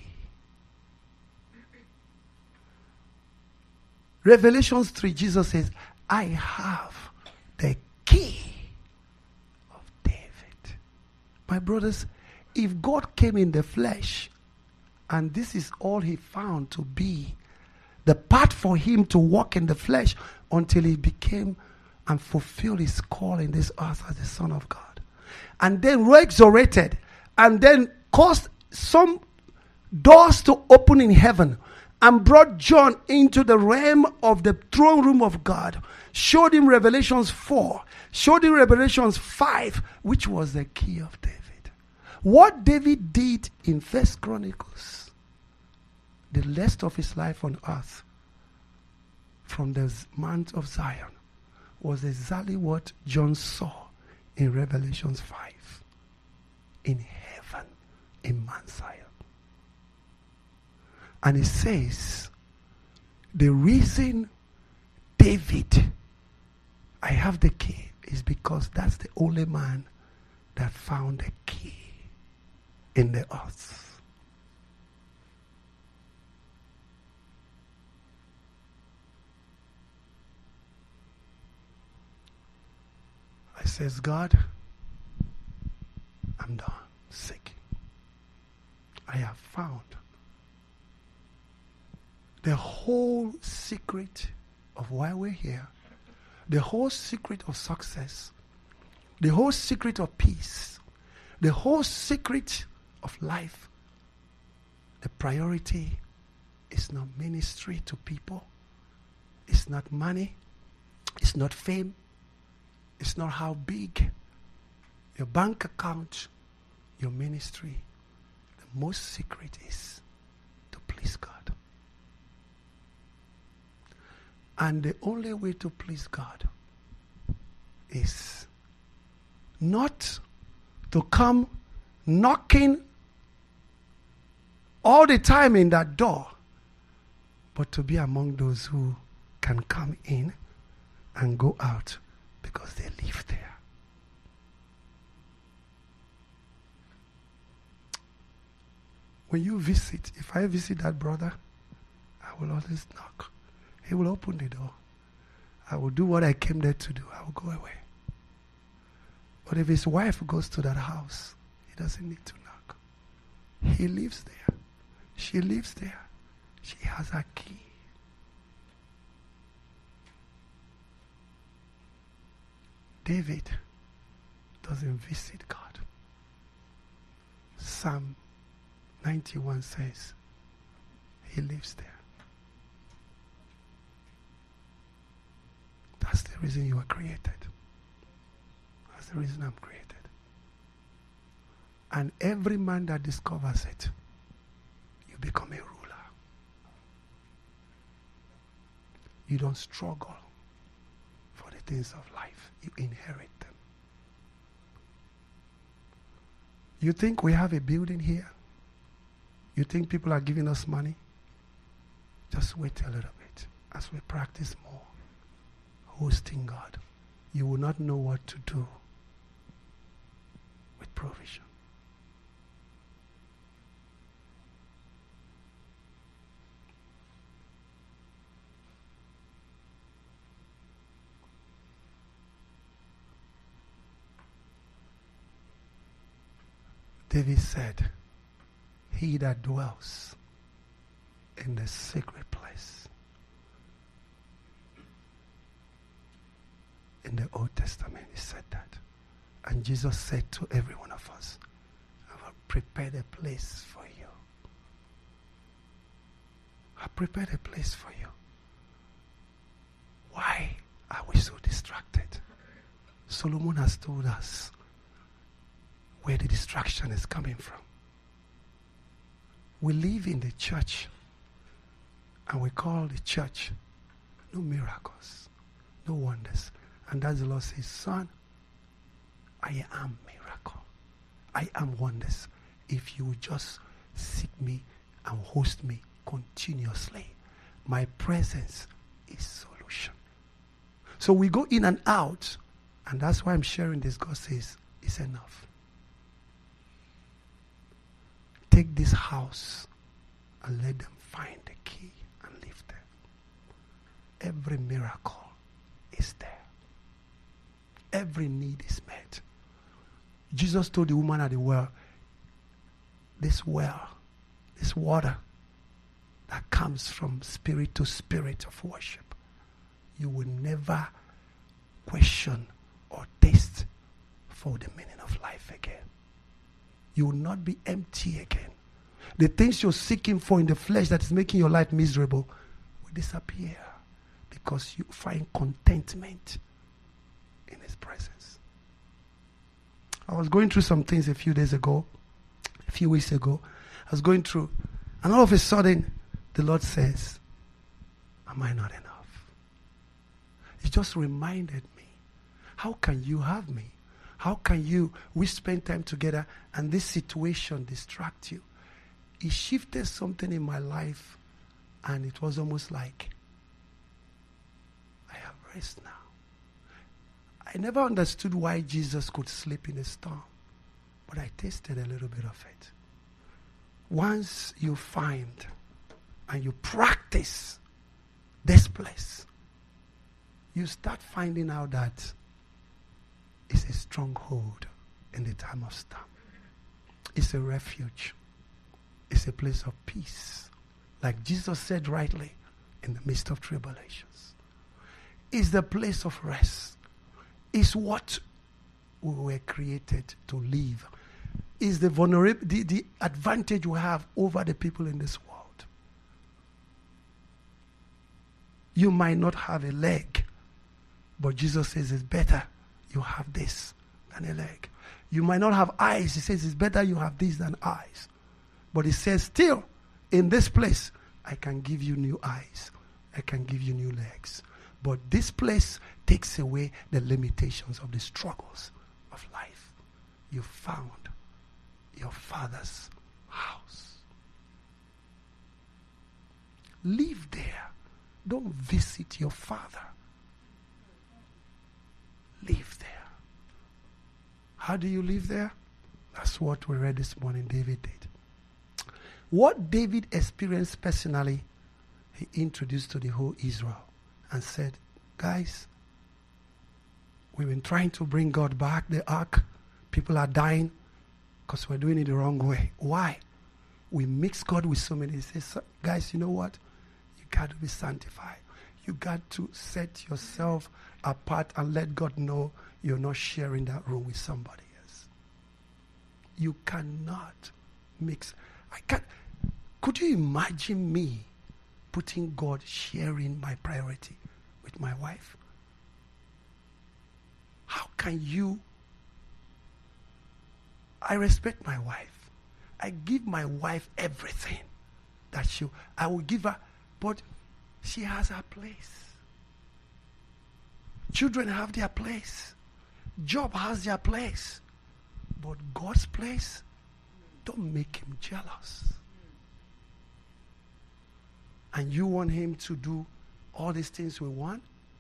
Revelations three, Jesus says, I have the key of David. My brothers, if God came in the flesh, and this is all he found to be the path for him to walk in the flesh until he became and fulfilled his call in this earth as the Son of God, and then resurrected, and then caused some doors to open in heaven, and brought John into the realm of the throne room of God, showed him Revelations four, showed him Revelations five, which was the key of David. What David did in First Chronicles, the rest of his life on earth, from the Mount of Zion, was exactly what John saw in Revelations five, in heaven, in Mount Zion. And it says, the reason David, I have the key, is because that's the only man that found the key in the earth. I says, God, I'm done, sick. I have found the whole secret of why we're here, the whole secret of success, the whole secret of peace, the whole secret of life. The priority is not ministry to people. It's not money. It's not fame. It's not how big your bank account, your ministry. The most secret is to please God. And the only way to please God is not to come knocking all the time in that door, but to be among those who can come in and go out because they live there. When you visit, if I visit that brother, I will always knock. He will open the door. I will do what I came there to do. I will go away. But if his wife goes to that house, he doesn't need to knock. He lives there. She lives there. She has a key. David doesn't visit God. Psalm ninety-one says he lives there. That's the reason you were created. That's the reason I'm created. And every man that discovers it, you become a ruler. You don't struggle for the things of life. You inherit them. You think we have a building here? You think people are giving us money? Just wait a little bit as we practice more hosting God. You will not know what to do with provision. David said, he that dwells in the secret place. In the Old Testament, he said that. And Jesus said to every one of us, I will prepare a place for you. I prepared a place for you. Why are we so distracted? Solomon has told us where the distraction is coming from. We live in the church and we call the church no miracles, no wonders. And that's the Lord says, son, I am miracle. I am wonders. If you just seek me and host me continuously, my presence is solution. So we go in and out, and that's why I'm sharing this. God says, it's enough. Take this house and let them find the key and live there. Every miracle is there. Every need is met. Jesus told the woman at the well, this well, this water that comes from spirit to spirit of worship, you will never question or taste for the meaning of life again. You will not be empty again. The things you're seeking for in the flesh that is making your life miserable will disappear because you find contentment in his presence. I was going through some things a few days ago, a few weeks ago. I was going through, and all of a sudden, the Lord says, am I not enough? He just reminded me, how can you have me? How can you, we spend time together and this situation distract you? He shifted something in my life and it was almost like, I have rest now. I never understood why Jesus could sleep in a storm, but I tasted a little bit of it. Once you find and you practice this place, you start finding out that it's a stronghold in the time of storm. It's a refuge. It's a place of peace. Like Jesus said rightly, in the midst of tribulations. It's the place of rest. It's what we were created to live. It's the vulnerability, the, the advantage we have over the people in this world. You might not have a leg, but Jesus says it's better you have this than a leg. You might not have eyes. He says it's better you have this than eyes. But he says still, in this place, I can give you new eyes. I can give you new legs. But this place takes away the limitations of the struggles of life. You found your Father's house. Live there. Don't visit your Father. Live there. How do you live there? That's what we read this morning David did. What David experienced personally, he introduced to the whole Israel and said, guys, we've been trying to bring God back, the ark. People are dying because we're doing it the wrong way. Why? We mix God with so many. He says, guys, you know what? You got to be sanctified. You got to set yourself apart and let God know you're not sharing that room with somebody else. You cannot mix. I can't. Could you imagine me putting God sharing my priority with my wife? How can you? I respect my wife. I give my wife everything that she, I will give her, but she has her place. Children have their place. Job has their place. But God's place, don't make him jealous. And you want him to do all these things we want,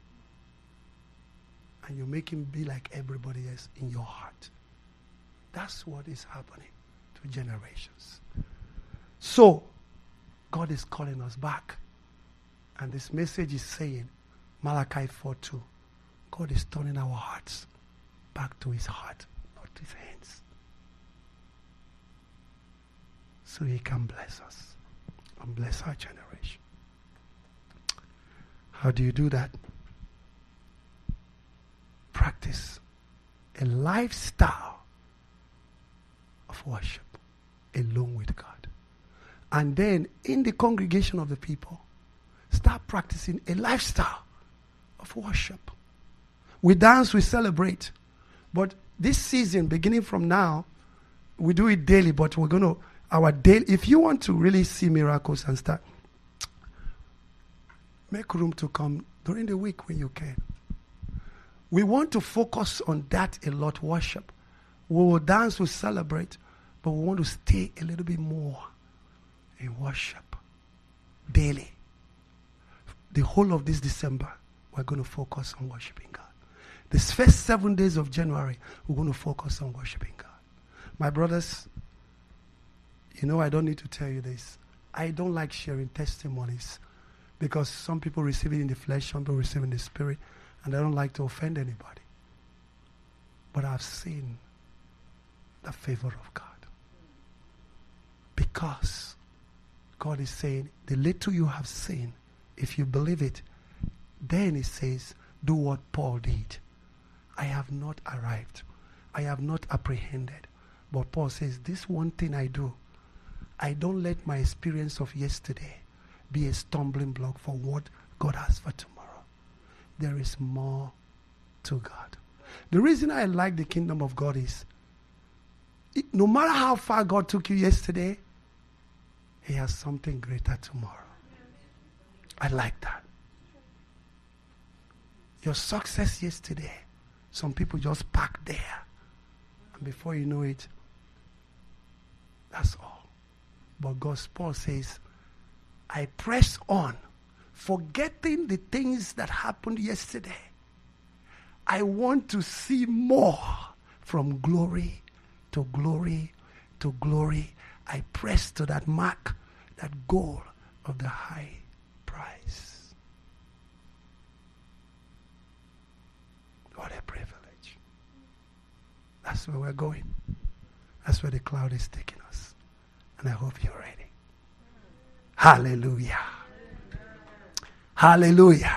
and you make him be like everybody else in your heart. That's what is happening to generations. So, God is calling us back. And this message is saying, Malachi four two, God is turning our hearts back to his heart, not his hands. So he can bless us. and bless our generation. How do you do that? Practice a lifestyle of worship alone with God. And then in the congregation of the people, start practicing a lifestyle of worship. We dance, we celebrate. But this season, beginning from now, we do it daily, but we're going to, our daily, if you want to really see miracles and start, make room to come during the week when you can. We want to focus on that a lot, worship. We will dance, we celebrate, but we want to stay a little bit more in worship daily. The whole of this December, we're going to focus on worshiping God. This first seven days of January, we're going to focus on worshiping God. My brothers, you know I don't need to tell you this. I don't like sharing testimonies because some people receive it in the flesh, some people receive it in the spirit, and I don't like to offend anybody. But I've seen the favor of God. Because God is saying, the little you have seen, if you believe it, then it says, do what Paul did. I have not arrived. I have not apprehended. But Paul says, this one thing I do, I don't let my experience of yesterday be a stumbling block for what God has for tomorrow. There is more to God. The reason I like the kingdom of God is, it, no matter how far God took you yesterday, He has something greater tomorrow. I like that. Your success yesterday, some people just parked there. And before you know it, that's all. But God, Paul says, I press on, forgetting the things that happened yesterday. I want to see more from glory to glory to glory. I press to that mark, that goal of the high price. What a privilege. That's where we're going. That's where the cloud is taking us. And I hope you're ready. Hallelujah. Hallelujah.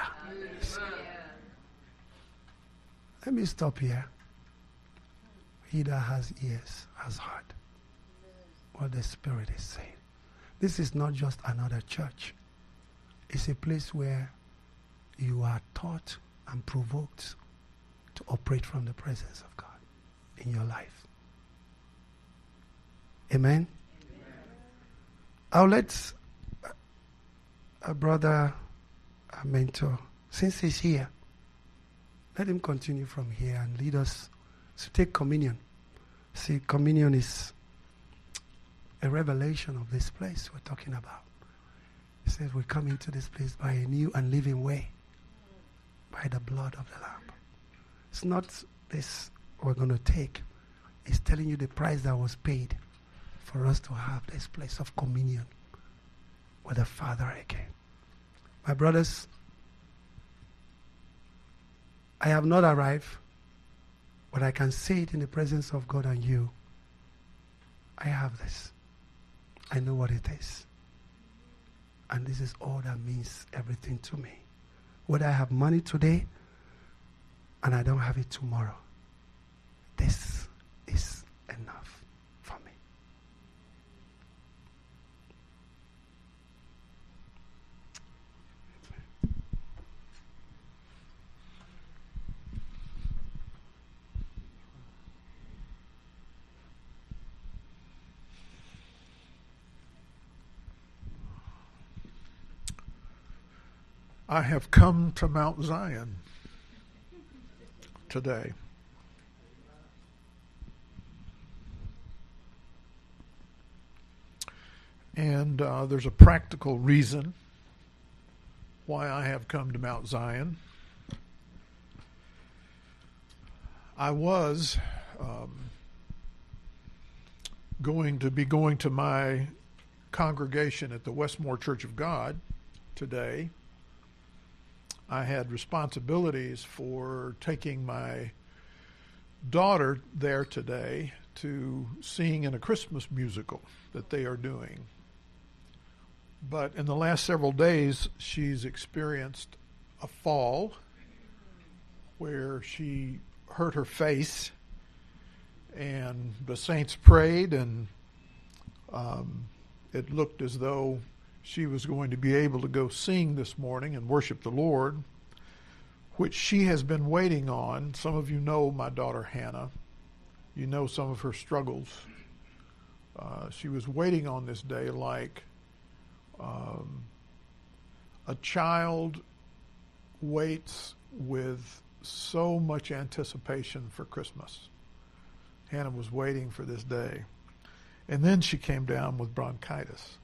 Let me stop here. He that has ears has heard what the Spirit is saying. This is not just another church. It's a place where you are taught and provoked to operate from the presence of God in your life. Amen? Amen. I'll let a brother, a mentor, since he's here, let him continue from here and lead us to take communion. See, communion is a revelation of this place we're talking about. He says we come into this place by a new and living way, by the blood of the Lamb. It's not this we're going to take. It's telling you the price that was paid for us to have this place of communion with the Father again. My brothers, I have not arrived, but I can say it in the presence of God and you. I have this. I know what it is. And this is all that means everything to me. Whether I have money today and I don't have it tomorrow, this is enough for me. I have come to Mount Zion today. And uh, there's a practical reason why I have come to Mount Zion. I was um, going to be going to my congregation at the Westmore Church of God today. I had responsibilities for taking my daughter there today to sing in a Christmas musical that they are doing. But in the last several days, she's experienced a fall where she hurt her face, and the saints prayed, and um, it looked as though she was going to be able to go sing this morning and worship the Lord, which she has been waiting on. Some of you know my daughter Hannah. You know some of her struggles. Uh, she was waiting on this day like um, a child waits with so much anticipation for Christmas. Hannah was waiting for this day. And then she came down with bronchitis.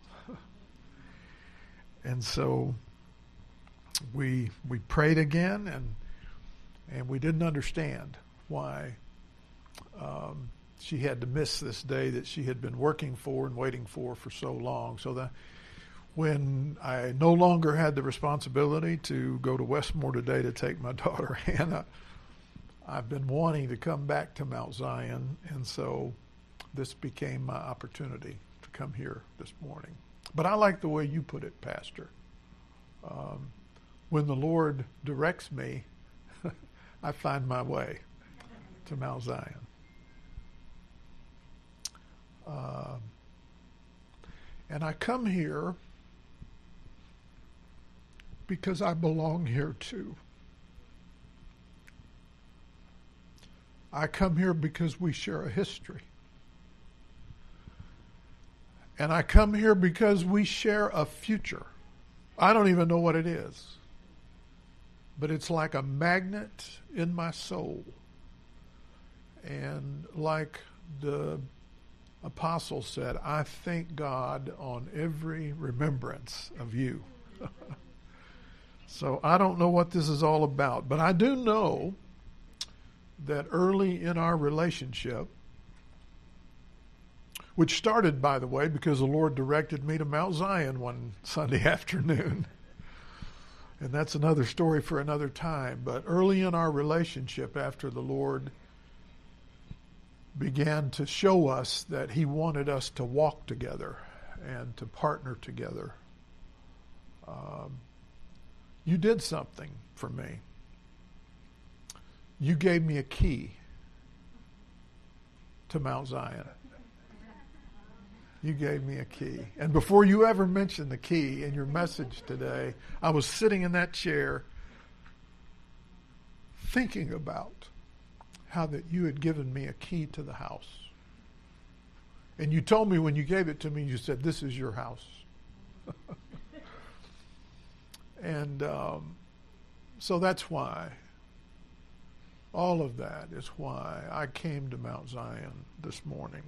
And so we we prayed again, and and we didn't understand why um, she had to miss this day that she had been working for and waiting for for so long. So that when I no longer had the responsibility to go to Westmore today to take my daughter Hannah, I've been wanting to come back to Mount Zion, and so this became my opportunity to come here this morning. But I like the way you put it, Pastor. Um, when the Lord directs me, I find my way to Mount Zion. Uh, and I come here because I belong here too. I come here because we share a history. And I come here because we share a future. I don't even know what it is. But it's like a magnet in my soul. And like the apostle said, I thank God on every remembrance of you. So I don't know what this is all about. But I do know that early in our relationship, which started, by the way, because the Lord directed me to Mount Zion one Sunday afternoon. And that's another story for another time. But early in our relationship, after the Lord began to show us that he wanted us to walk together and to partner together, um, you did something for me. You gave me a key to Mount Zion. You gave me a key. And before you ever mentioned the key in your message today, I was sitting in that chair thinking about how that you had given me a key to the house. And you told me when you gave it to me, you said, this is your house. And um, so that's why, all of that is why I came to Mount Zion this morning.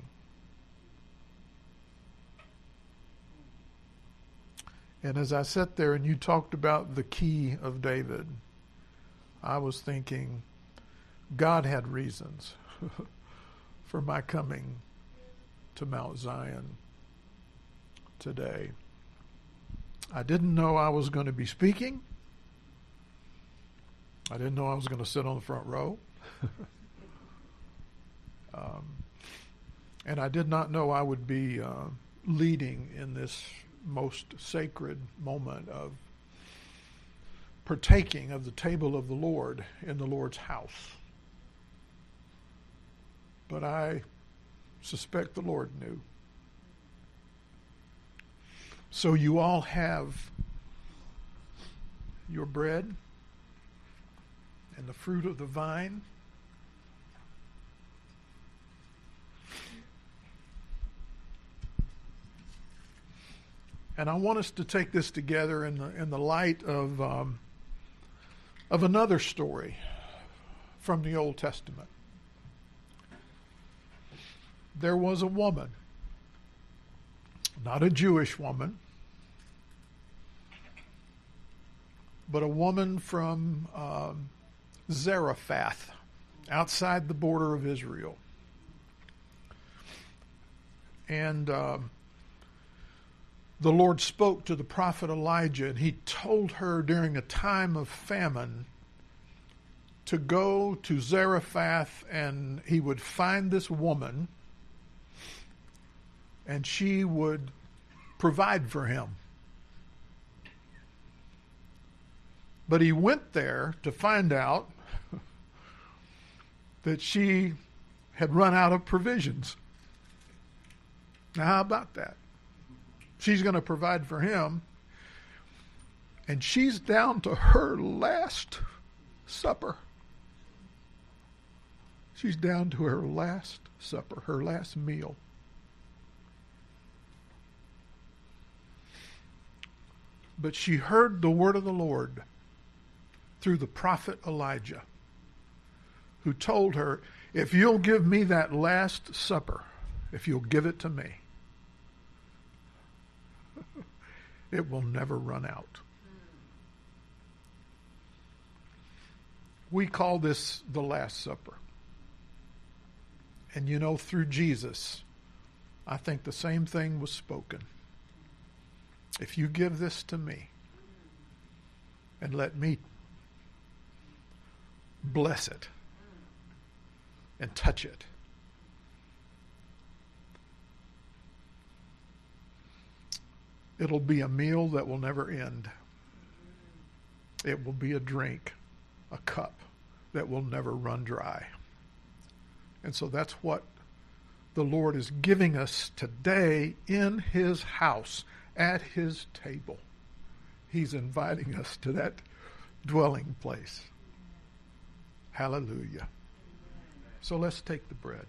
And as I sat there and you talked about the key of David, I was thinking God had reasons for my coming to Mount Zion today. I didn't know I was going to be speaking. I didn't know I was going to sit on the front row. um, and I did not know I would be uh, leading in this most sacred moment of partaking of the table of the Lord in the Lord's house. But I suspect the Lord knew. So you all have your bread and the fruit of the vine. And I want us to take this together in the in the light of um, of another story from the Old Testament. There was a woman, not a Jewish woman, but a woman from um, Zarephath, outside the border of Israel. And um, the Lord spoke to the prophet Elijah, and he told her during a time of famine to go to Zarephath, and he would find this woman, and she would provide for him. But he went there to find out that she had run out of provisions. Now, how about that? She's going to provide for him, and she's down to her last supper. She's down to her last supper, her last meal. But she heard the word of the Lord through the prophet Elijah, who told her, if you'll give me that last supper, if you'll give it to me, it will never run out. We call this the Last Supper. And you know, through Jesus, I think the same thing was spoken. If you give this to me and let me bless it and touch it, it'll be a meal that will never end. It will be a drink, a cup that will never run dry. And so that's what the Lord is giving us today in his house, at his table. He's inviting us to that dwelling place. Hallelujah. So let's take the bread.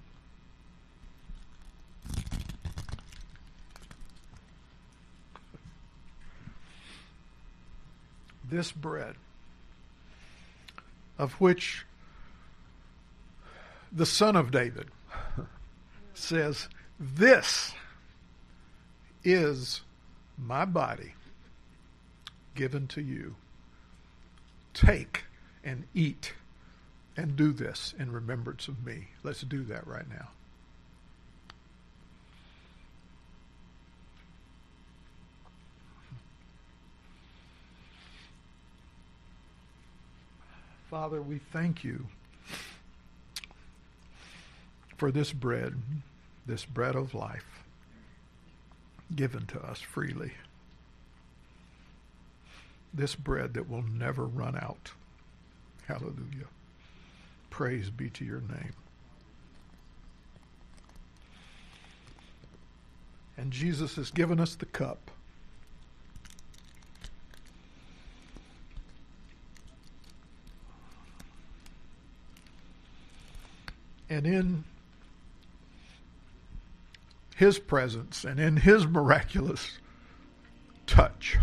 This bread, of which the Son of David says, this is my body given to you. Take and eat and do this in remembrance of me. Let's do that right now. Father, we thank you for this bread, this bread of life given to us freely. This bread that will never run out. Hallelujah. Praise be to your name. And Jesus has given us the cup. And in his presence and in his miraculous touch,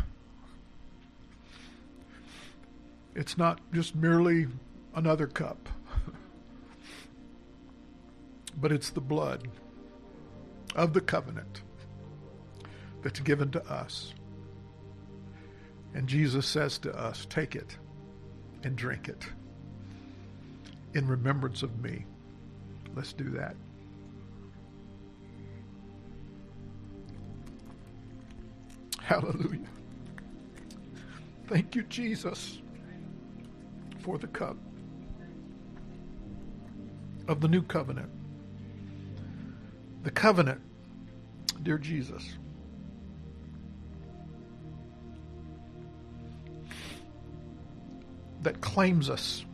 it's not just merely another cup, but it's the blood of the covenant that's given to us. And Jesus says to us, take it and drink it in remembrance of me. Let's do that. Hallelujah. Thank you, Jesus, for the cup of the new covenant. The covenant, dear Jesus, that claims us,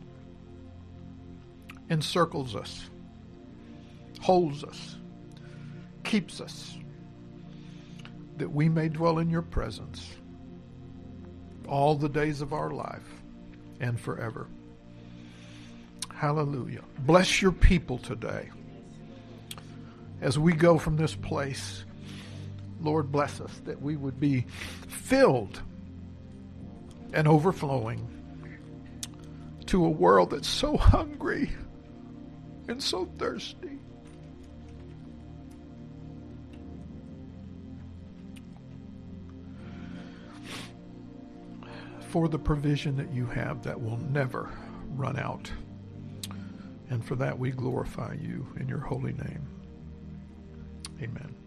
encircles us, holds us, keeps us, that we may dwell in your presence all the days of our life and forever. Hallelujah. Bless your people today. As we go from this place, Lord, bless us that we would be filled and overflowing to a world that's so hungry and so thirsty. For the provision that you have that will never run out. And for that we glorify you in your holy name. Amen.